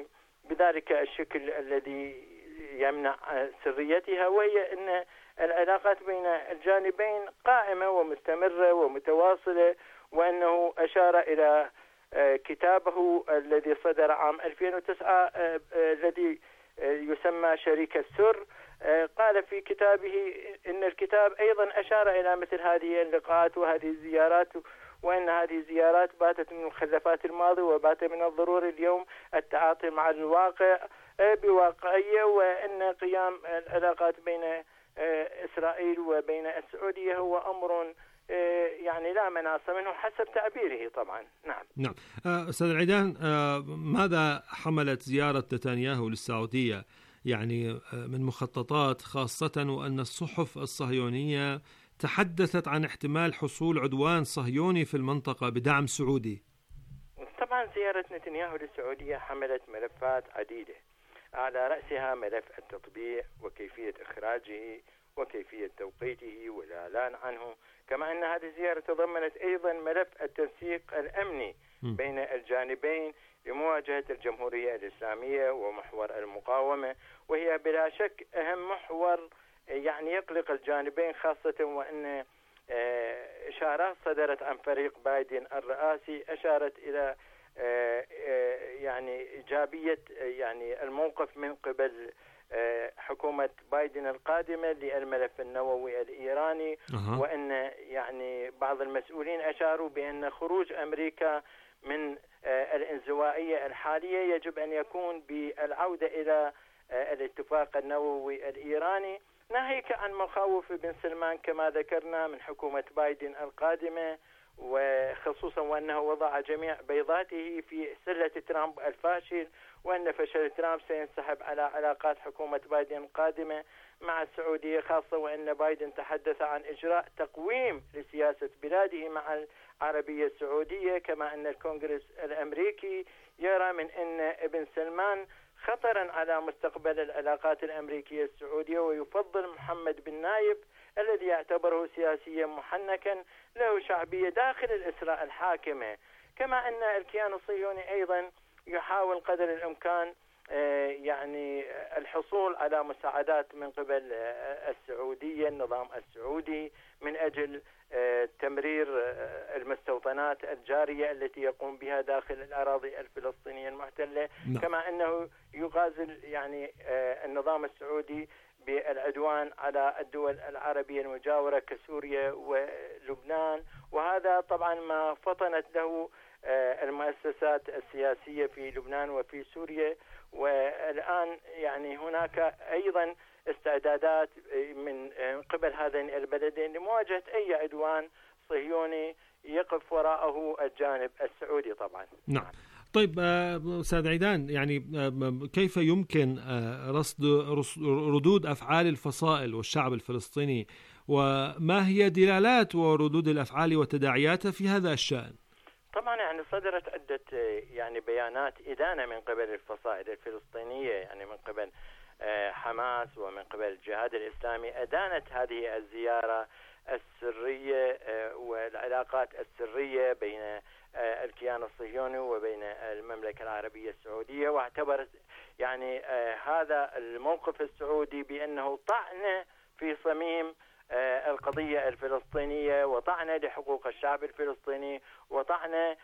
بذلك الشكل الذي يمنع سريتها، وهي أن العلاقات بين الجانبين قائمة ومستمرة ومتواصلة، وأنه أشار إلى كتابه الذي صدر عام 2009 الذي يسمى شريك السر. قال في كتابه إن الكتاب أيضا أشار إلى مثل هذه اللقاءات وهذه الزيارات، وأن هذه الزيارات باتت من مخلفات الماضي، وبات من الضروري اليوم التعاطي مع الواقع بواقعية، وأن قيام العلاقات بين إسرائيل وبين السعودية هو أمر يعني لا مناص منه حسب تعبيره طبعا. نعم. أستاذ العيدان، ماذا حملت زيارة نتنياهو للسعودية يعني من مخططات، خاصة وأن الصحف الصهيونية تحدثت عن احتمال حصول عدوان صهيوني في المنطقة بدعم سعودي؟ طبعا زيارة نتنياهو للسعودية حملت ملفات عديدة، على رأسها ملف التطبيع وكيفية إخراجه وكيفية توقيته والإعلان عنه، كما أن هذه الزيارة تضمنت أيضا ملف التنسيق الأمني بين الجانبين لمواجهة الجمهورية الإسلامية ومحور المقاومة، وهي بلا شك أهم محور يعني يقلق الجانبين، خاصة وأن إشارات صدرت عن فريق بايدن الرئاسي أشارت إلى يعني إيجابية يعني الموقف من قبل حكومة بايدن القادمة للملف النووي الإيراني، وأن يعني بعض المسؤولين أشاروا بأن خروج أمريكا من الانزوائية الحالية يجب أن يكون بالعودة إلى الاتفاق النووي الإيراني، ناهيك عن مخاوف بن سلمان كما ذكرنا من حكومة بايدن القادمة، وخصوصا وأنه وضع جميع بيضاته في سلة ترامب الفاشل، وأن فشل ترامب سينسحب على علاقات حكومة بايدن القادمة مع السعودية، خاصة وأن بايدن تحدث عن إجراء تقويم لسياسة بلاده مع العربية السعودية، كما أن الكونغرس الأمريكي يرى من أن ابن سلمان خطرا على مستقبل العلاقات الأمريكية السعودية، ويفضل محمد بن نايف الذي يعتبره سياسيا محنكا له شعبية داخل الإسراء الحاكمة، كما أن الكيان الصهيوني أيضا يحاول قدر الإمكان يعني الحصول على مساعدات من قبل السعودية، النظام السعودي، من أجل تمرير المستوطنات الجارية التي يقوم بها داخل الأراضي الفلسطينية المحتلة، كما أنه يغازل يعني النظام السعودي بالعدوان على الدول العربية المجاورة كسوريا ولبنان، وهذا طبعا ما فطنت له المؤسسات السياسية في لبنان وفي سوريا، والآن يعني هناك أيضا استعدادات من قبل هذين البلدين لمواجهة أي عدوان صهيوني يقف وراءه الجانب السعودي طبعا. نعم. طيب أستاذ عيدان، يعني كيف يمكن رصد ردود أفعال الفصائل والشعب الفلسطيني، وما هي دلالات وردود الأفعال وتداعياتها في هذا الشأن؟ طبعا يعني صدرت عدة يعني بيانات إدانة من قبل الفصائل الفلسطينية، يعني من قبل حماس ومن قبل الجهاد الإسلامي، أدانت هذه الزيارة السرية والعلاقات السرية بين الكيان الصهيوني وبين المملكة العربية السعودية، واعتبرت يعني هذا الموقف السعودي بأنه طعن في صميم القضية الفلسطينية، وطعن لحقوق الشعب الفلسطيني، وطعن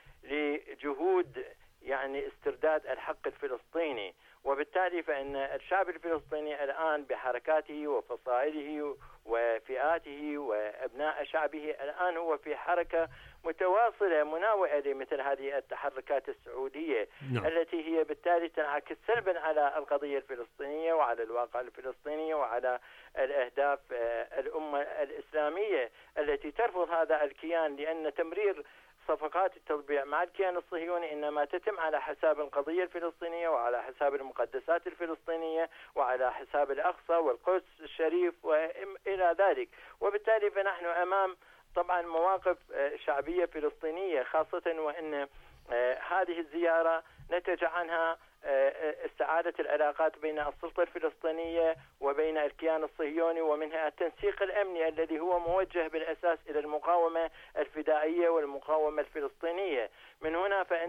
لجهود يعني استرداد الحق الفلسطيني، وبالتالي فإن الشعب الفلسطيني الآن بحركاته وفصائله وفئاته وأبناء شعبه الآن هو في حركة متواصلة مناوئة لمثل هذه التحركات السعودية التي هي بالتالي تنعكس سلبا على القضية الفلسطينية وعلى الواقع الفلسطيني وعلى الأهداف الأمة الإسلامية التي ترفض هذا الكيان، لأن تمرير صفقات التطبيع مع الكيان الصهيوني إنما تتم على حساب القضية الفلسطينية وعلى حساب المقدسات الفلسطينية وعلى حساب الأقصى والقدس الشريف وإلى ذلك، وبالتالي فنحن أمام طبعا مواقف شعبية فلسطينية، خاصة وأن هذه الزيارة نتج عنها استعادة العلاقات بين السلطة الفلسطينية وبين الكيان الصهيوني، ومنها التنسيق الأمني الذي هو موجه بالأساس إلى المقاومة الفدائية والمقاومة الفلسطينية. من هنا فإن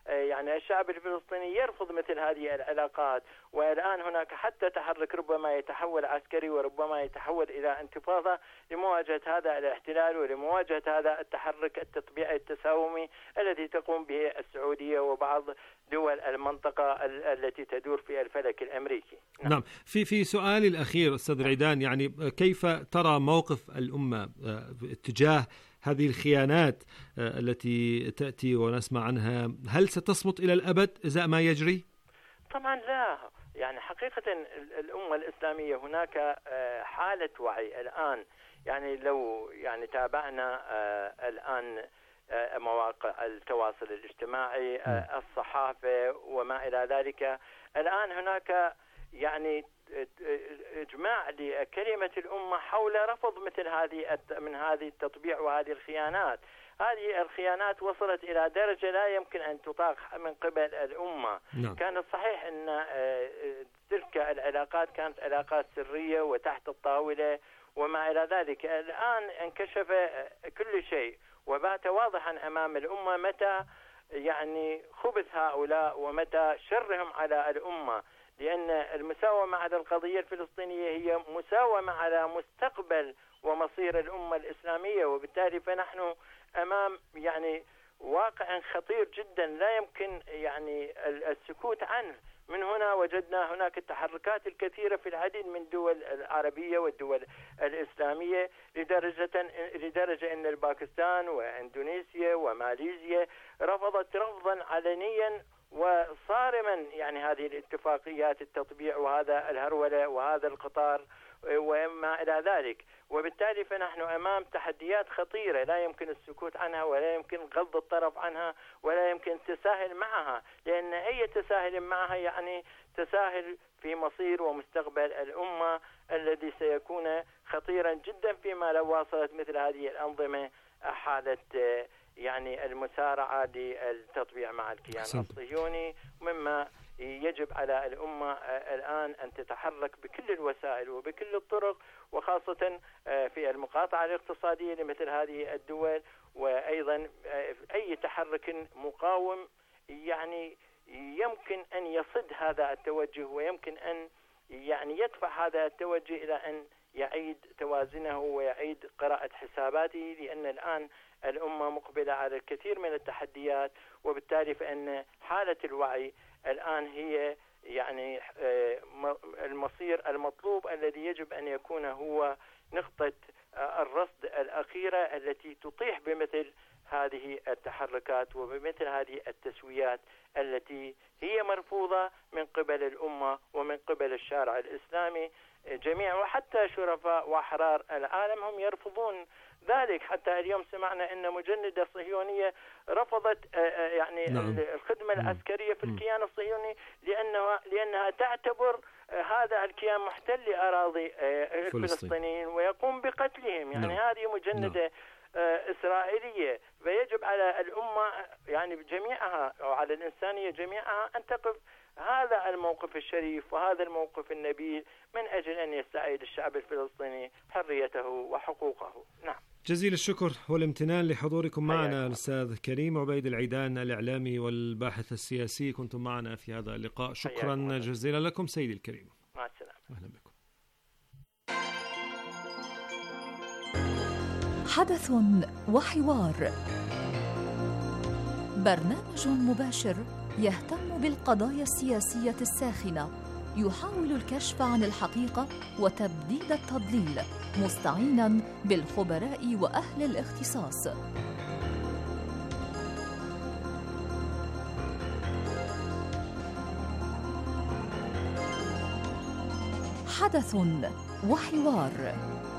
يعني الشعب الفلسطيني يرفض مثل هذه العلاقات، والآن هناك حتى تحرك ربما يتحول عسكري وربما يتحول إلى انتفاضة لمواجهة هذا الاحتلال ولمواجهة هذا التحرك التطبيعي التساومي الذي تقوم به السعودية وبعض دول المنطقة التي تدور في الفلك الأمريكي. نعم. في سؤالي الأخير أستاذ العيدان، يعني كيف ترى موقف الأمة تجاه هذه الخيانات التي تأتي ونسمع عنها؟ هل ستصمت إلى الأبد إزاء ما يجري؟ طبعا لا، يعني حقيقة الأمة الإسلامية هناك حالة وعي الآن. يعني لو يعني تابعنا الآن مواقع التواصل الاجتماعي، الصحافة وما إلى ذلك، الآن هناك يعني إجماع لكلمة الأمة حول رفض مثل هذه التطبيع وهذه الخيانات. هذه الخيانات وصلت إلى درجة لا يمكن أن تطاق من قبل الأمة. نعم. كان الصحيح أن تلك العلاقات كانت علاقات سرية وتحت الطاولة وما إلى ذلك. الآن انكشف كل شيء وبات واضحا أمام الأمة متى يعني خبث هؤلاء ومتى شرهم على الأمة، لأن المساومة على القضية الفلسطينية هي مساومة على مستقبل ومصير الأمة الإسلامية، وبالتالي فنحن أمام يعني واقع خطير جدا لا يمكن يعني السكوت عنه. من هنا وجدنا هناك التحركات الكثيرة في العديد من الدول العربية والدول الإسلامية، لدرجة أن الباكستان وإندونيسيا وماليزيا رفضت رفضا علنيا وصارما يعني هذه الاتفاقيات التطبيع وهذا الهرولة وهذا القطار وما إلى ذلك. وبالتالي فنحن أمام تحديات خطيرة لا يمكن السكوت عنها ولا يمكن غض الطرف عنها ولا يمكن التساهل معها، لأن أي تساهل معها يعني تساهل في مصير ومستقبل الأمة الذي سيكون خطيرا جدا فيما لو واصلت مثل هذه الأنظمة حالة يعني المسارعة للتطبيع مع الكيان الصهيوني، مما يجب على الأمة الآن أن تتحرك بكل الوسائل وبكل الطرق، وخاصة في المقاطعة الاقتصادية لمثل هذه الدول، وأيضا أي تحرك مقاوم يعني يمكن أن يصد هذا التوجه ويمكن أن يعني يدفع هذا التوجه إلى أن يعيد توازنه ويعيد قراءة حساباته، لأن الآن الأمة مقبلة على الكثير من التحديات، وبالتالي فإن حالة الوعي الآن هي يعني المصير المطلوب الذي يجب أن يكون هو نقطة الرصد الأخيرة التي تطيح بمثل هذه التحركات وبمثل هذه التسويات التي هي مرفوضة من قبل الأمة ومن قبل الشارع الإسلامي جميعا، وحتى شرفاء وأحرار العالم هم يرفضون ذلك. حتى اليوم سمعنا أن مجندة صهيونية رفضت يعني الخدمة العسكرية في الكيان الصهيوني لأنها تعتبر هذا الكيان محتل لأراضي الفلسطينيين ويقوم بقتلهم. يعني هذه مجندة إسرائيلية، فيجب على الأمة يعني جميعها أو على الإنسانية جميعها أن تقف هذا الموقف الشريف وهذا الموقف النبيل من أجل أن يستعيد الشعب الفلسطيني حريته وحقوقه. نعم. جزيل الشكر والامتنان لحضوركم معنا الأستاذ كريم عبيد العيدان، الإعلامي والباحث السياسي، كنتم معنا في هذا اللقاء. شكرا جزيلا لكم سيدي الكريم. مع السلامة. أهلا بكم. حدث وحوار، برنامج مباشر يهتم بالقضايا السياسية الساخنة، يحاول الكشف عن الحقيقة وتبديد التضليل، مستعينا بالخبراء وأهل الاختصاص. حدث وحوار.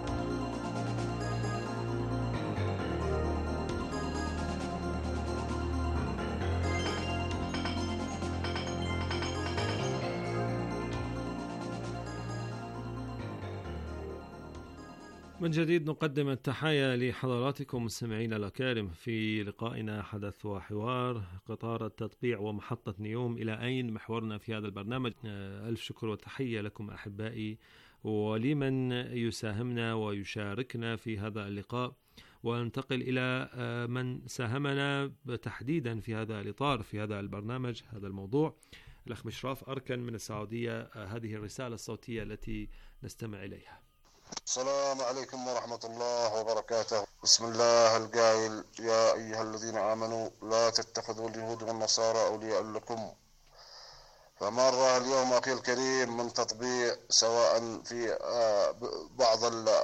من جديد نقدم التحايا لحضراتكم مستمعينا الأكارم في لقائنا حدث وحوار، قطار التطبيع ومحطة نيوم إلى أين محورنا في هذا البرنامج. ألف شكر وتحية لكم أحبائي ولمن يساهمنا ويشاركنا في هذا اللقاء، وننتقل إلى من ساهمنا تحديدا في هذا الإطار في هذا البرنامج، هذا الموضوع. الأخ مشراف أركن من السعودية، هذه الرسالة الصوتية التي نستمع إليها. السلام عليكم ورحمة الله وبركاته. بسم الله القائل: يا أيها الذين آمنوا لا تتخذوا اليهود والنصارى أولياء لكم. فمر اليوم أخي الكريم من تطبيع سواء في بعض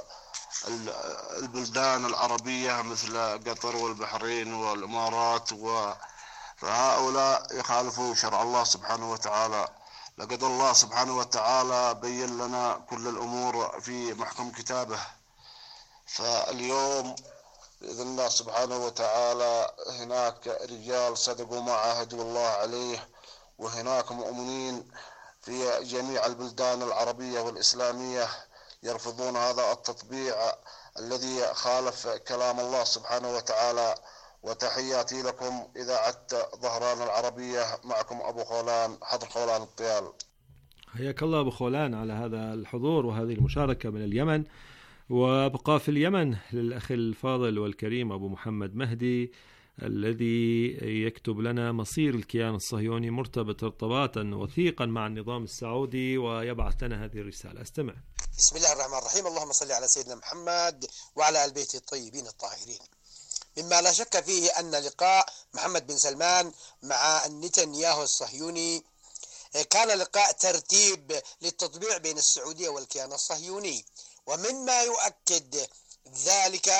البلدان العربية مثل قطر والبحرين والإمارات، فهؤلاء يخالفوا شرع الله سبحانه وتعالى. لقد الله سبحانه وتعالى بين لنا كل الأمور في محكم كتابه. فاليوم بإذن الله سبحانه وتعالى هناك رجال صدقوا ما عاهدوا الله عليه، وهناك مؤمنين في جميع البلدان العربية والإسلامية يرفضون هذا التطبيع الذي خالف كلام الله سبحانه وتعالى. وتحياتي لكم إذاعة ظهران العربية، معكم أبو خولان، حضر خولان الطيال. حياك الله أبو خولان على هذا الحضور وهذه المشاركة من اليمن. وأبقى في اليمن للأخ الفاضل والكريم أبو محمد مهدي الذي يكتب لنا: مصير الكيان الصهيوني مرتبط ارتباطا وثيقا مع النظام السعودي، ويبعث لنا هذه الرسالة. استمع. بسم الله الرحمن الرحيم. اللهم صل على سيدنا محمد وعلى آل بيته الطيبين الطاهرين. مما لا شك فيه أن لقاء محمد بن سلمان مع نتنياهو الصهيوني كان لقاء ترتيب للتطبيع بين السعودية والكيان الصهيوني، ومما يؤكد ذلك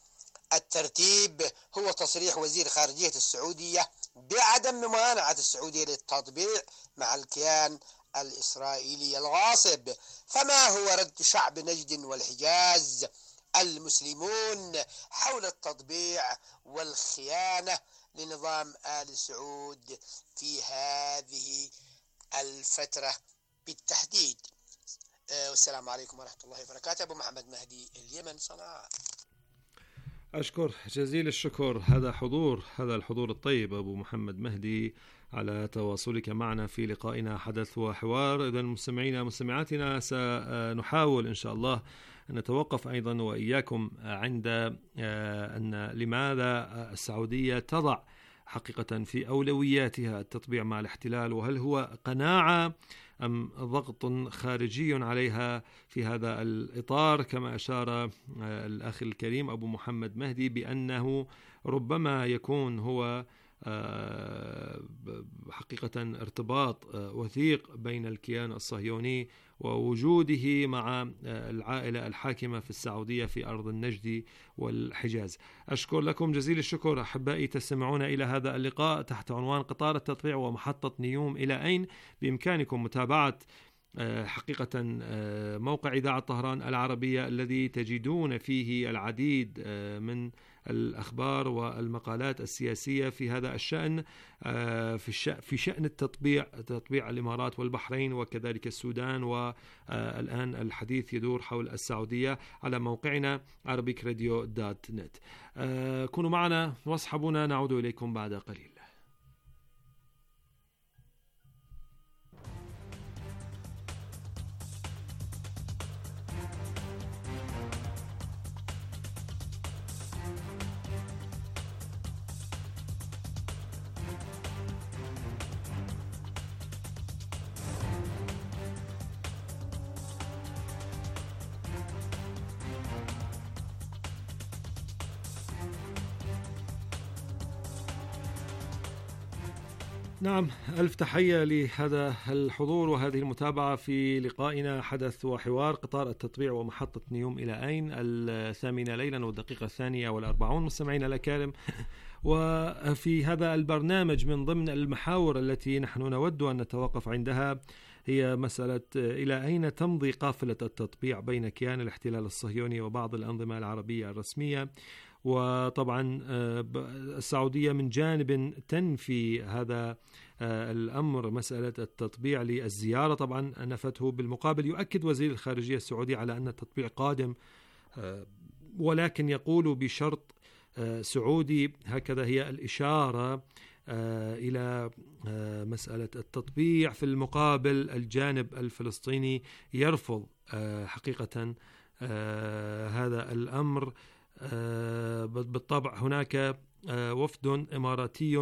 الترتيب هو تصريح وزير خارجية السعودية بعدم ممانعة السعودية للتطبيع مع الكيان الإسرائيلي الغاصب. فما هو رد شعب نجد والحجاز المسلمون حول التطبيع والخيانة لنظام آل سعود في هذه الفترة بالتحديد؟ والسلام عليكم ورحمة الله وبركاته. أبو محمد مهدي، اليمن، صنعاء. أشكر جزيل الشكر هذا الحضور الطيب أبو محمد مهدي على تواصلك معنا في لقائنا حدث وحوار. إذا مستمعينا مستمعاتنا سنحاول إن شاء الله أن نتوقف أيضا وإياكم عند أن لماذا السعودية تضع حقيقة في أولوياتها التطبيع مع الاحتلال، وهل هو قناعة أم ضغط خارجي عليها في هذا الإطار، كما أشار الأخ الكريم أبو محمد مهدي بأنه ربما يكون هو حقيقة ارتباط وثيق بين الكيان الصهيوني ووجوده مع العائلة الحاكمة في السعودية في أرض النجد والحجاز. أشكر لكم جزيل الشكر أحبائي. تستمعون إلى هذا اللقاء تحت عنوان قطار التطبيع ومحطة نيوم إلى أين. بإمكانكم متابعة حقيقة موقع إذاعة طهران العربية الذي تجدون فيه العديد من الأخبار والمقالات السياسية في هذا الشأن، في شأن التطبيع، تطبيع الإمارات والبحرين وكذلك السودان، والآن الحديث يدور حول السعودية على موقعنا arabikradio.net. كونوا معنا واصحبونا، نعود إليكم بعد قليل. نعم، ألف تحية لهذا الحضور وهذه المتابعة في لقائنا حدث وحوار قطار التطبيع ومحطة نيوم إلى أين، 8 ليلا والدقيقة 42 مستمعين الأكارم. وفي هذا البرنامج من ضمن المحاور التي نحن نود أن نتوقف عندها هي مسألة إلى أين تمضي قافلة التطبيع بين كيان الاحتلال الصهيوني وبعض الأنظمة العربية الرسمية. وطبعا السعودية من جانب تنفي هذا الأمر، مسألة التطبيع للزيارة طبعا نفته. بالمقابل يؤكد وزير الخارجية السعودي على أن التطبيع قادم، ولكن يقول بشرط سعودي، هكذا هي الإشارة إلى مسألة التطبيع. في المقابل الجانب الفلسطيني يرفض حقيقة هذا الأمر بالطبع هناك وفد إماراتي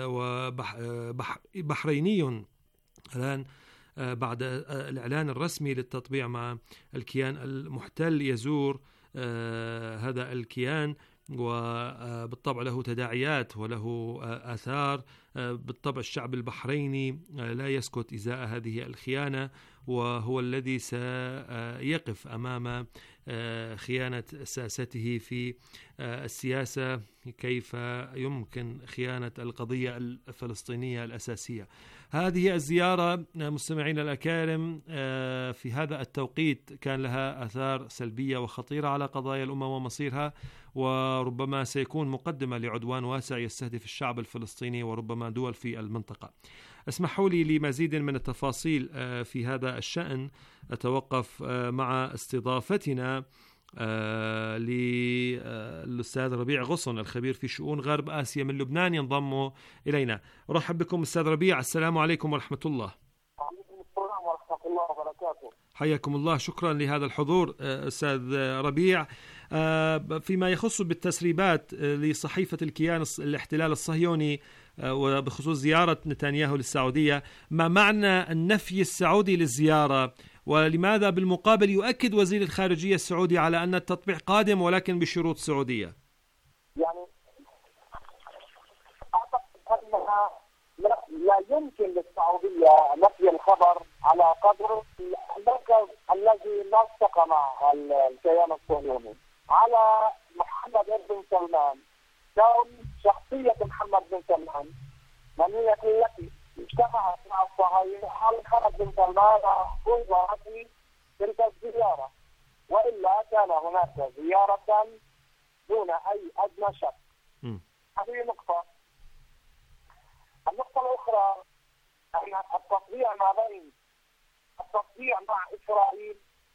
وبحريني الآن بعد الإعلان الرسمي للتطبيع مع الكيان المحتل يزور هذا الكيان، وبالطبع له تداعيات وله آثار. بالطبع الشعب البحريني لا يسكت إزاء هذه الخيانة، وهو الذي سيقف أمام خيانة ساسته في السياسة، كيف يمكن خيانة القضية الفلسطينية الأساسية. هذه الزيارة مستمعين الأكارم في هذا التوقيت كان لها آثار سلبية وخطيرة على قضايا الأمة ومصيرها، وربما سيكون مقدمة لعدوان واسع يستهدف الشعب الفلسطيني وربما دول في المنطقة. اسمحوا لي لمزيد من التفاصيل في هذا الشأن أتوقف مع استضافتنا للأستاذ ربيع غصن الخبير في شؤون غرب آسيا من لبنان ينضم إلينا. أرحب بكم أستاذ ربيع، السلام عليكم ورحمة الله. وعليكم السلام ورحمة الله وبركاته. حياكم الله، شكرا لهذا الحضور أستاذ ربيع. فيما يخص بالتسريبات لصحيفة الكيان الاحتلال الصهيوني وبخصوص زيارة نتنياهو للسعودية، ما معنى النفي السعودي للزيارة؟ ولماذا بالمقابل يؤكد وزير الخارجية السعودي على أن التطبيع قادم ولكن بشروط سعودية؟ يعني أعتقد أنها لا يمكن للسعودية نفي الخبر على قدر المركز الذي نسق مع الكيان الصهيوني على محمد بن سلمان. كون شخصية محمد بن سلمان من هي التي اجتمعت مع الصهاينة على محمد بن سلمان وقوة في تلك الزيارة، وإلا كان هناك زيارة دون أي أدنى شك. هذه نقطة. النقطة الأخرى أن التطبيع مع إسرائيل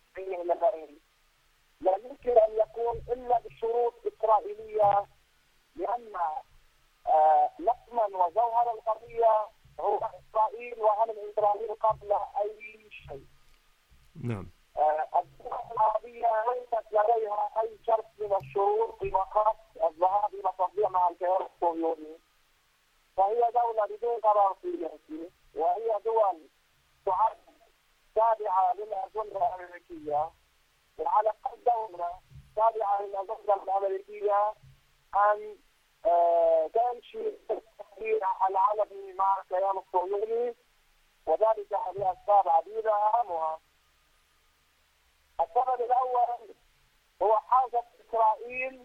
لا يمكن أن يكون إلا بشروط إسرائيلية، لأن لقما وجوهر القضية هو إسرائيل وأمن إسرائيل قبل أي شيء. نعم. الدول العربية ليست لديها أي شرط من الشروط في وقت الذهاب إلى التطبيع مع الكيان الصهيوني، فهي دولة بدون قرار سياسي، وهي دول تعد تابعة للأجندة الأمريكية، وعلى كل دولة تابعة للأجندة الأمريكية أن تمشي التطبيع العالمي مع الكيان الصهيوني، وذلك لأسباب عديدة أهمها. السبب الأول هو حاجة إسرائيل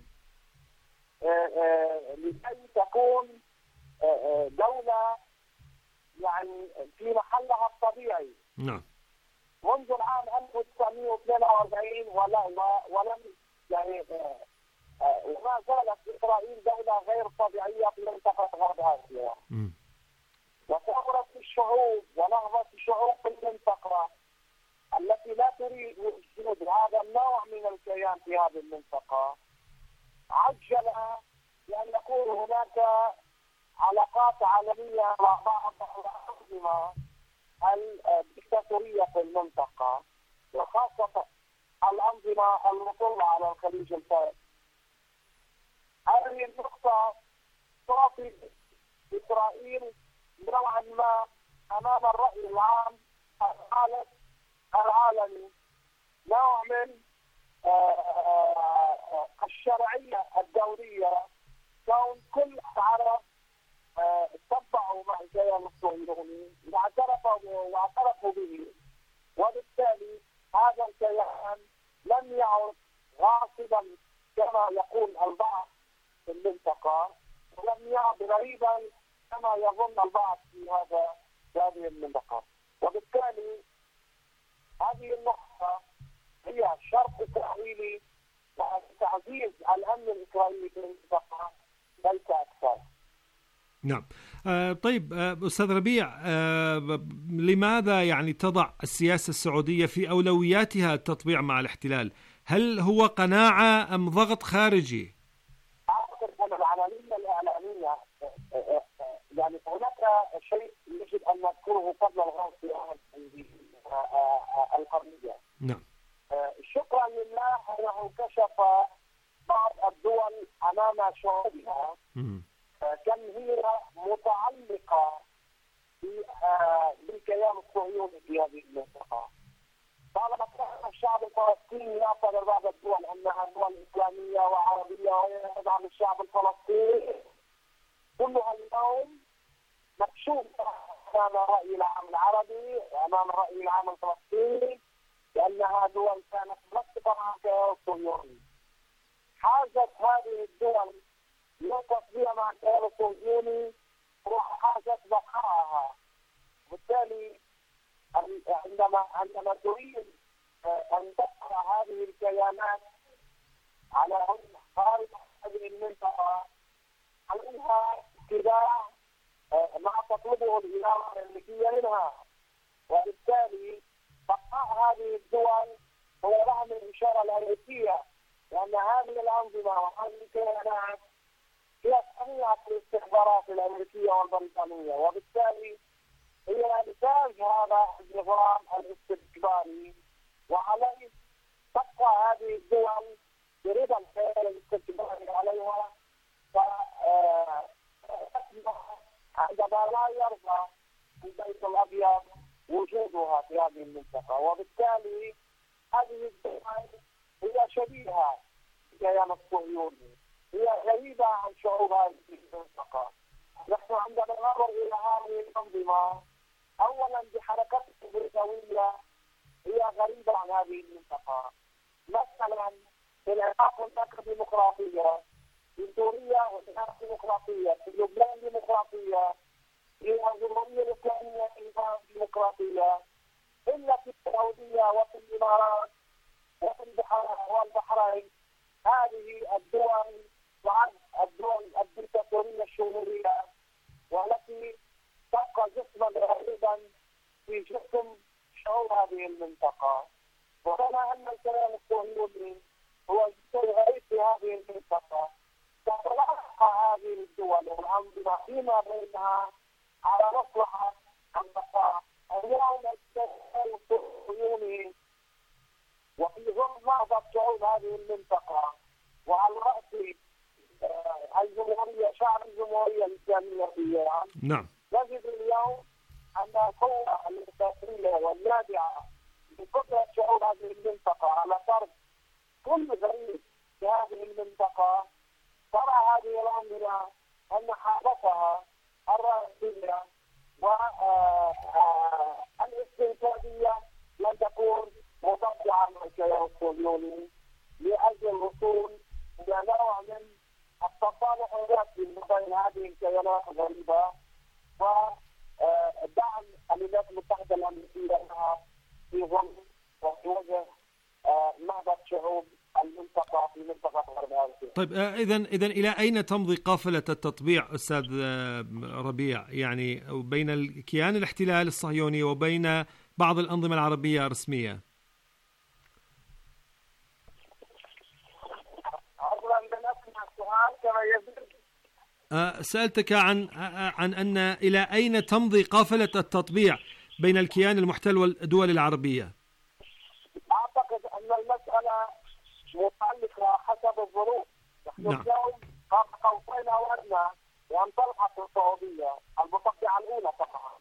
لكي تكون دولة يعني في محلها الطبيعي. نعم. منذ العام 1942 ولم يعني وما زالت إسرائيل دولة غير طبيعية في منطقة غرب آسيا. وثورت الشعوب ونهضة الشعوب في المنطقة التي لا تريد وجود هذا النوع من الكيان في هذه المنطقة عجل بأن يكون هناك علاقات عالمية مع بعض الأنظمة الدكتاتورية في المنطقة، وخاصة الأنظمة المطلة على الخليج الفارسي. هذه النقطة تعطي إسرائيل نوعا ما أمام الرأي العام العالمي نوع من الشرعية الدولية، كون كل العرب اتبعوا مع الكيان الصهيوني واعترفوا به، وبالتالي هذا الكيان لم يعد غاصبا كما يقول البعض في المنطقة، ولم يعد غريبا كما يظن البعض في هذه المنطقة. وبالتالي هذه النقطة هي شرط إسرائيلي لتعزيز الأمن الإسرائيلي في المنطقة ليس أكثر. نعم. طيب أستاذ ربيع، لماذا يعني تضع السياسة السعودية في أولوياتها التطبيع مع الاحتلال؟ هل هو قناعة أم ضغط خارجي؟ أعتقد أن العملية الإعلامية يعني هناك شيء يجب أن نذكره قبل الغوص في القضية. نعم. شكرا لله أنه كشف بعض الدول شعوبها كم هي متعلقة بالكيان الصهيوني في هذه المنطقة. طالما كان الشعب الفلسطيني يعتبر بعض الدول أنها دول إسلامية وعربية ويدعم الشعب الفلسطيني، كلها اليوم مكشوفة أمام الرأي العام العربي وأمام الرأي العام الفلسطيني لأنها دول كانت مرتبطة مع الكيان الصهيوني. حاجة هذه الدول يوقف بها مع الكيان الصهيوني وحاجة بقائها. بالتالي عندما تريد أن تبقى هذه الكيانات على خارطة هذه المنطقة عليها اتباع ما تطلبه الإدارة الأمريكية منها، وبالتالي بقاء هذه الدول هو رغم الإشارة الأمريكية، لأن هذه الأنظمة وهذه الكيانات هي صنيعة الاستخبارات الأمريكية والبريطانية، وبالتالي هي نتاج هذا النظام الاستكباري، وعليه تبقى هذه الدول برضا الكيان الاستكباري عليها. عندما لا يرضى البيت الأبيض وجودها في هذه المنطقة، وبالتالي هذه الدول هي شبيهة بالكيان الصهيوني، هي غريبة عن شعوب هذه المنطقة. نحن عندما ننظر إلى هذه الأنظمة أولا بحركات البريطانية هي غريبة عن هذه المنطقة. مثلا في العراق هناك ديمقراطية، في سوريا هناك ديمقراطية، في لبنان ديمقراطية، في الجمهورية الإسلامية ديمقراطية، إلا في السعودية وفي الإمارات وفي البحرين هذه الدول تعد الدول الديكتاتورية الشمولية، والتي تبقى جسما غريبا في جسم شعوب هذه المنطقة. وكما أن الكيان الصهيوني هو جسم غريب في هذه المنطقة، تتلاقى هذه الدول والأنظمة فيما بينها على مصلحة البقاء. اليوم الكيان الصهيوني وفي ظل نهضة شعوب هذه المنطقة وعلى رأس الجمهورية شعب الجمهورية الإسلامية في إيران، نعم، نجد اليوم أن القوة الإقتصادية والنابعة من قدرة شعوب هذه المنطقة على فرض كل غريب في هذه المنطقة ترى هذه الأنظمة أن حاجتها الرئيسية والاستنتاجية لن تكون متبعة مع الكيان الصهيوني لأجل الوصول إلى نوع من التصالح الذاتي بين هذه الكيانات الغريبة ودعم الولايات المتحدة الأمريكية لها في ظل وفي وجه نهضة شعوب المنطقة في منطقة غرب آسيا. طيب إذا إلى أين تمضي قافلة التطبيع أستاذ ربيع، يعني بين الكيان الاحتلال الصهيوني وبين بعض الأنظمة العربية الرسمية؟ سألتك عن أن إلى أين تمضي قافلة التطبيع بين الكيان المحتل والدول العربية. أعتقد أن المسألة متعلقة حسب الظروف. نحن اليوم قاب قوسين أو أدنى وأن تلحق السعودية المطبعة الأولى طبعا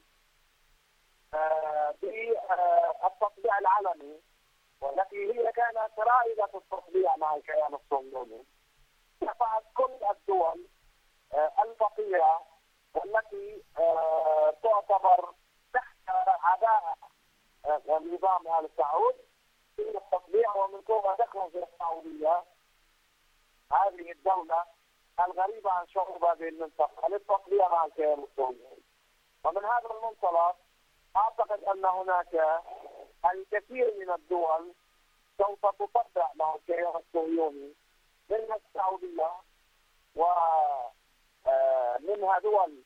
بالتطبيع العلني، والتي هي كانت رائدة التطبيع مع الكيان الصهيوني. دفعت كل الدول الفقيرة والتي تعتبر تحت عداء النظام آل سعود في التطبيع، ومن ثم دخلوا في السعودية هذه الدولة الغريبة عن شعوب هذه المنطقة للتطبيع مع الكيان الصهيوني. ومن هذا المنطلق أعتقد أن هناك الكثير من الدول سوف تطبع مع الكيان الصهيوني، منها السعودية ومنها دول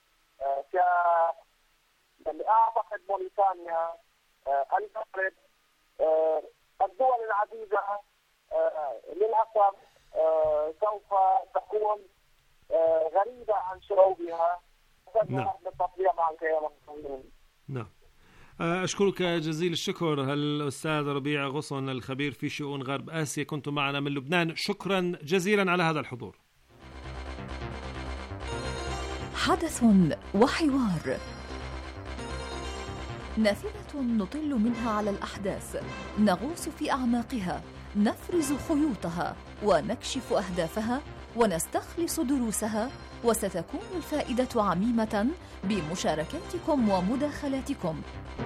أعتقد موريتانيا، المغرب، الدول العديدة للأسف سوف تكون غريبة عن شعوبها بالتطبيع مع الكيان الصهيوني. نعم. أشكرك جزيل الشكر الأستاذ ربيع غصن الخبير في شؤون غرب آسيا، كنت معنا من لبنان. شكرا جزيلا على هذا الحضور. حدث وحوار، نافذة نطل منها على الأحداث، نغوص في أعماقها، نفرز خيوطها ونكشف أهدافها ونستخلص دروسها، وستكون الفائدة عميمة بمشاركاتكم ومداخلاتكم.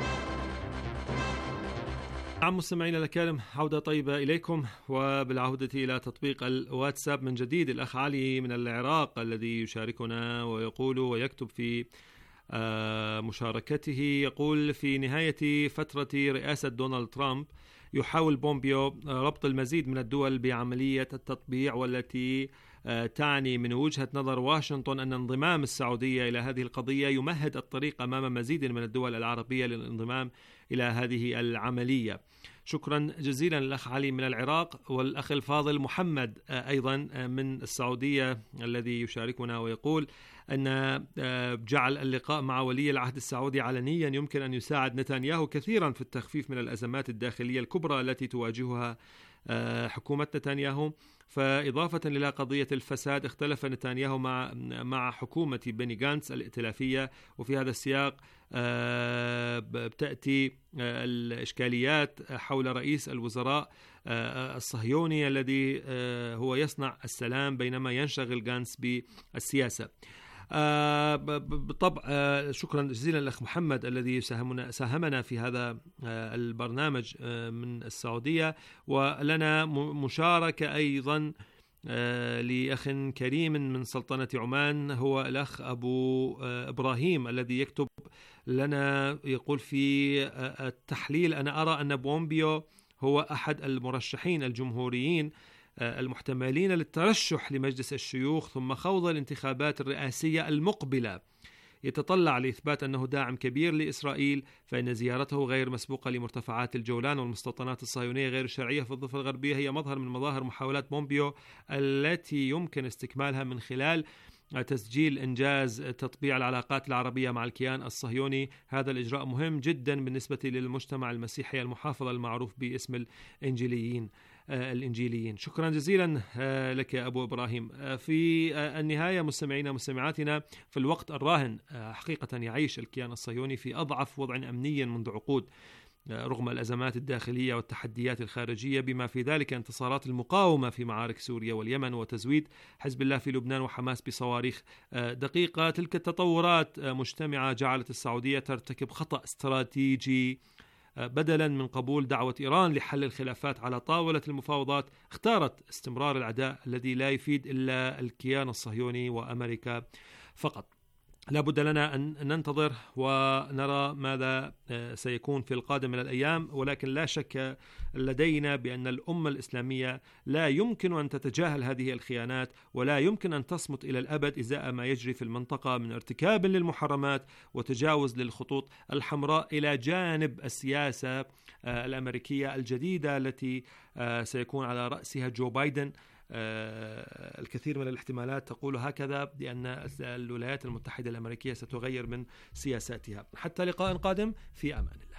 نعم مستمعينا الكرام، عودة طيبة إليكم، وبالعودة إلى تطبيق الواتساب من جديد. الأخ علي من العراق الذي يشاركنا ويقول ويكتب في مشاركته، يقول: في نهاية فترة رئاسة دونالد ترامب يحاول بومبيو ربط المزيد من الدول بعملية التطبيع، والتي تعني من وجهة نظر واشنطن أن انضمام السعودية إلى هذه القضية يمهد الطريق أمام مزيد من الدول العربية للانضمام إلى هذه العملية. شكرا جزيلا الأخ علي من العراق. والأخ الفاضل محمد أيضا من السعودية الذي يشاركنا ويقول أن جعل اللقاء مع ولي العهد السعودي علنيا يمكن أن يساعد نتنياهو كثيرا في التخفيف من الأزمات الداخلية الكبرى التي تواجهها حكومة نتنياهو. فإضافة إلى قضية الفساد، اختلف نتنياهو مع حكومة بني غانتس الائتلافية، وفي هذا السياق تأتي الإشكاليات حول رئيس الوزراء الصهيوني الذي هو يصنع السلام بينما ينشغل غانتس بالسياسة. بالطبع شكرا جزيلا للأخ محمد الذي ساهمنا في هذا البرنامج من السعودية. ولنا مشاركة أيضا لأخ كريم من سلطنة عمان، هو الأخ أبو إبراهيم الذي يكتب لنا يقول في التحليل: أنا أرى أن بومبيو هو أحد المرشحين الجمهوريين المحتملين للترشح لمجلس الشيوخ ثم خوض الانتخابات الرئاسية المقبلة. يتطلع لإثبات أنه داعم كبير لإسرائيل، فإن زيارته غير مسبوقة لمرتفعات الجولان والمستوطنات الصهيونية غير الشرعية في الضفة الغربية هي مظهر من مظاهر محاولات بومبيو التي يمكن استكمالها من خلال تسجيل إنجاز تطبيع العلاقات العربية مع الكيان الصهيوني. هذا الإجراء مهم جدا بالنسبة للمجتمع المسيحي المحافظ المعروف باسم الإنجيليين. شكرا جزيلا لك يا أبو إبراهيم. في النهاية مستمعينا ومستمعاتنا، في الوقت الراهن حقيقة يعيش الكيان الصهيوني في أضعف وضع أمني منذ عقود، رغم الأزمات الداخلية والتحديات الخارجية، بما في ذلك انتصارات المقاومة في معارك سوريا واليمن وتزويد حزب الله في لبنان وحماس بصواريخ دقيقة. تلك التطورات مجتمعة جعلت السعودية ترتكب خطأ استراتيجي. بدلا من قبول دعوة إيران لحل الخلافات على طاولة المفاوضات، اختارت استمرار العداء الذي لا يفيد إلا الكيان الصهيوني وأمريكا فقط. لا بد لنا أن ننتظر ونرى ماذا سيكون في القادم من الأيام، ولكن لا شك لدينا بأن الأمة الإسلامية لا يمكن أن تتجاهل هذه الخيانات، ولا يمكن أن تصمت إلى الأبد إزاء ما يجري في المنطقة من ارتكاب للمحرمات وتجاوز للخطوط الحمراء، إلى جانب السياسة الأمريكية الجديدة التي سيكون على رأسها جو بايدن. الكثير من الاحتمالات تقول هكذا، بأن الولايات المتحدة الأمريكية ستغير من سياساتها. حتى لقاء قادم، في أمان الله.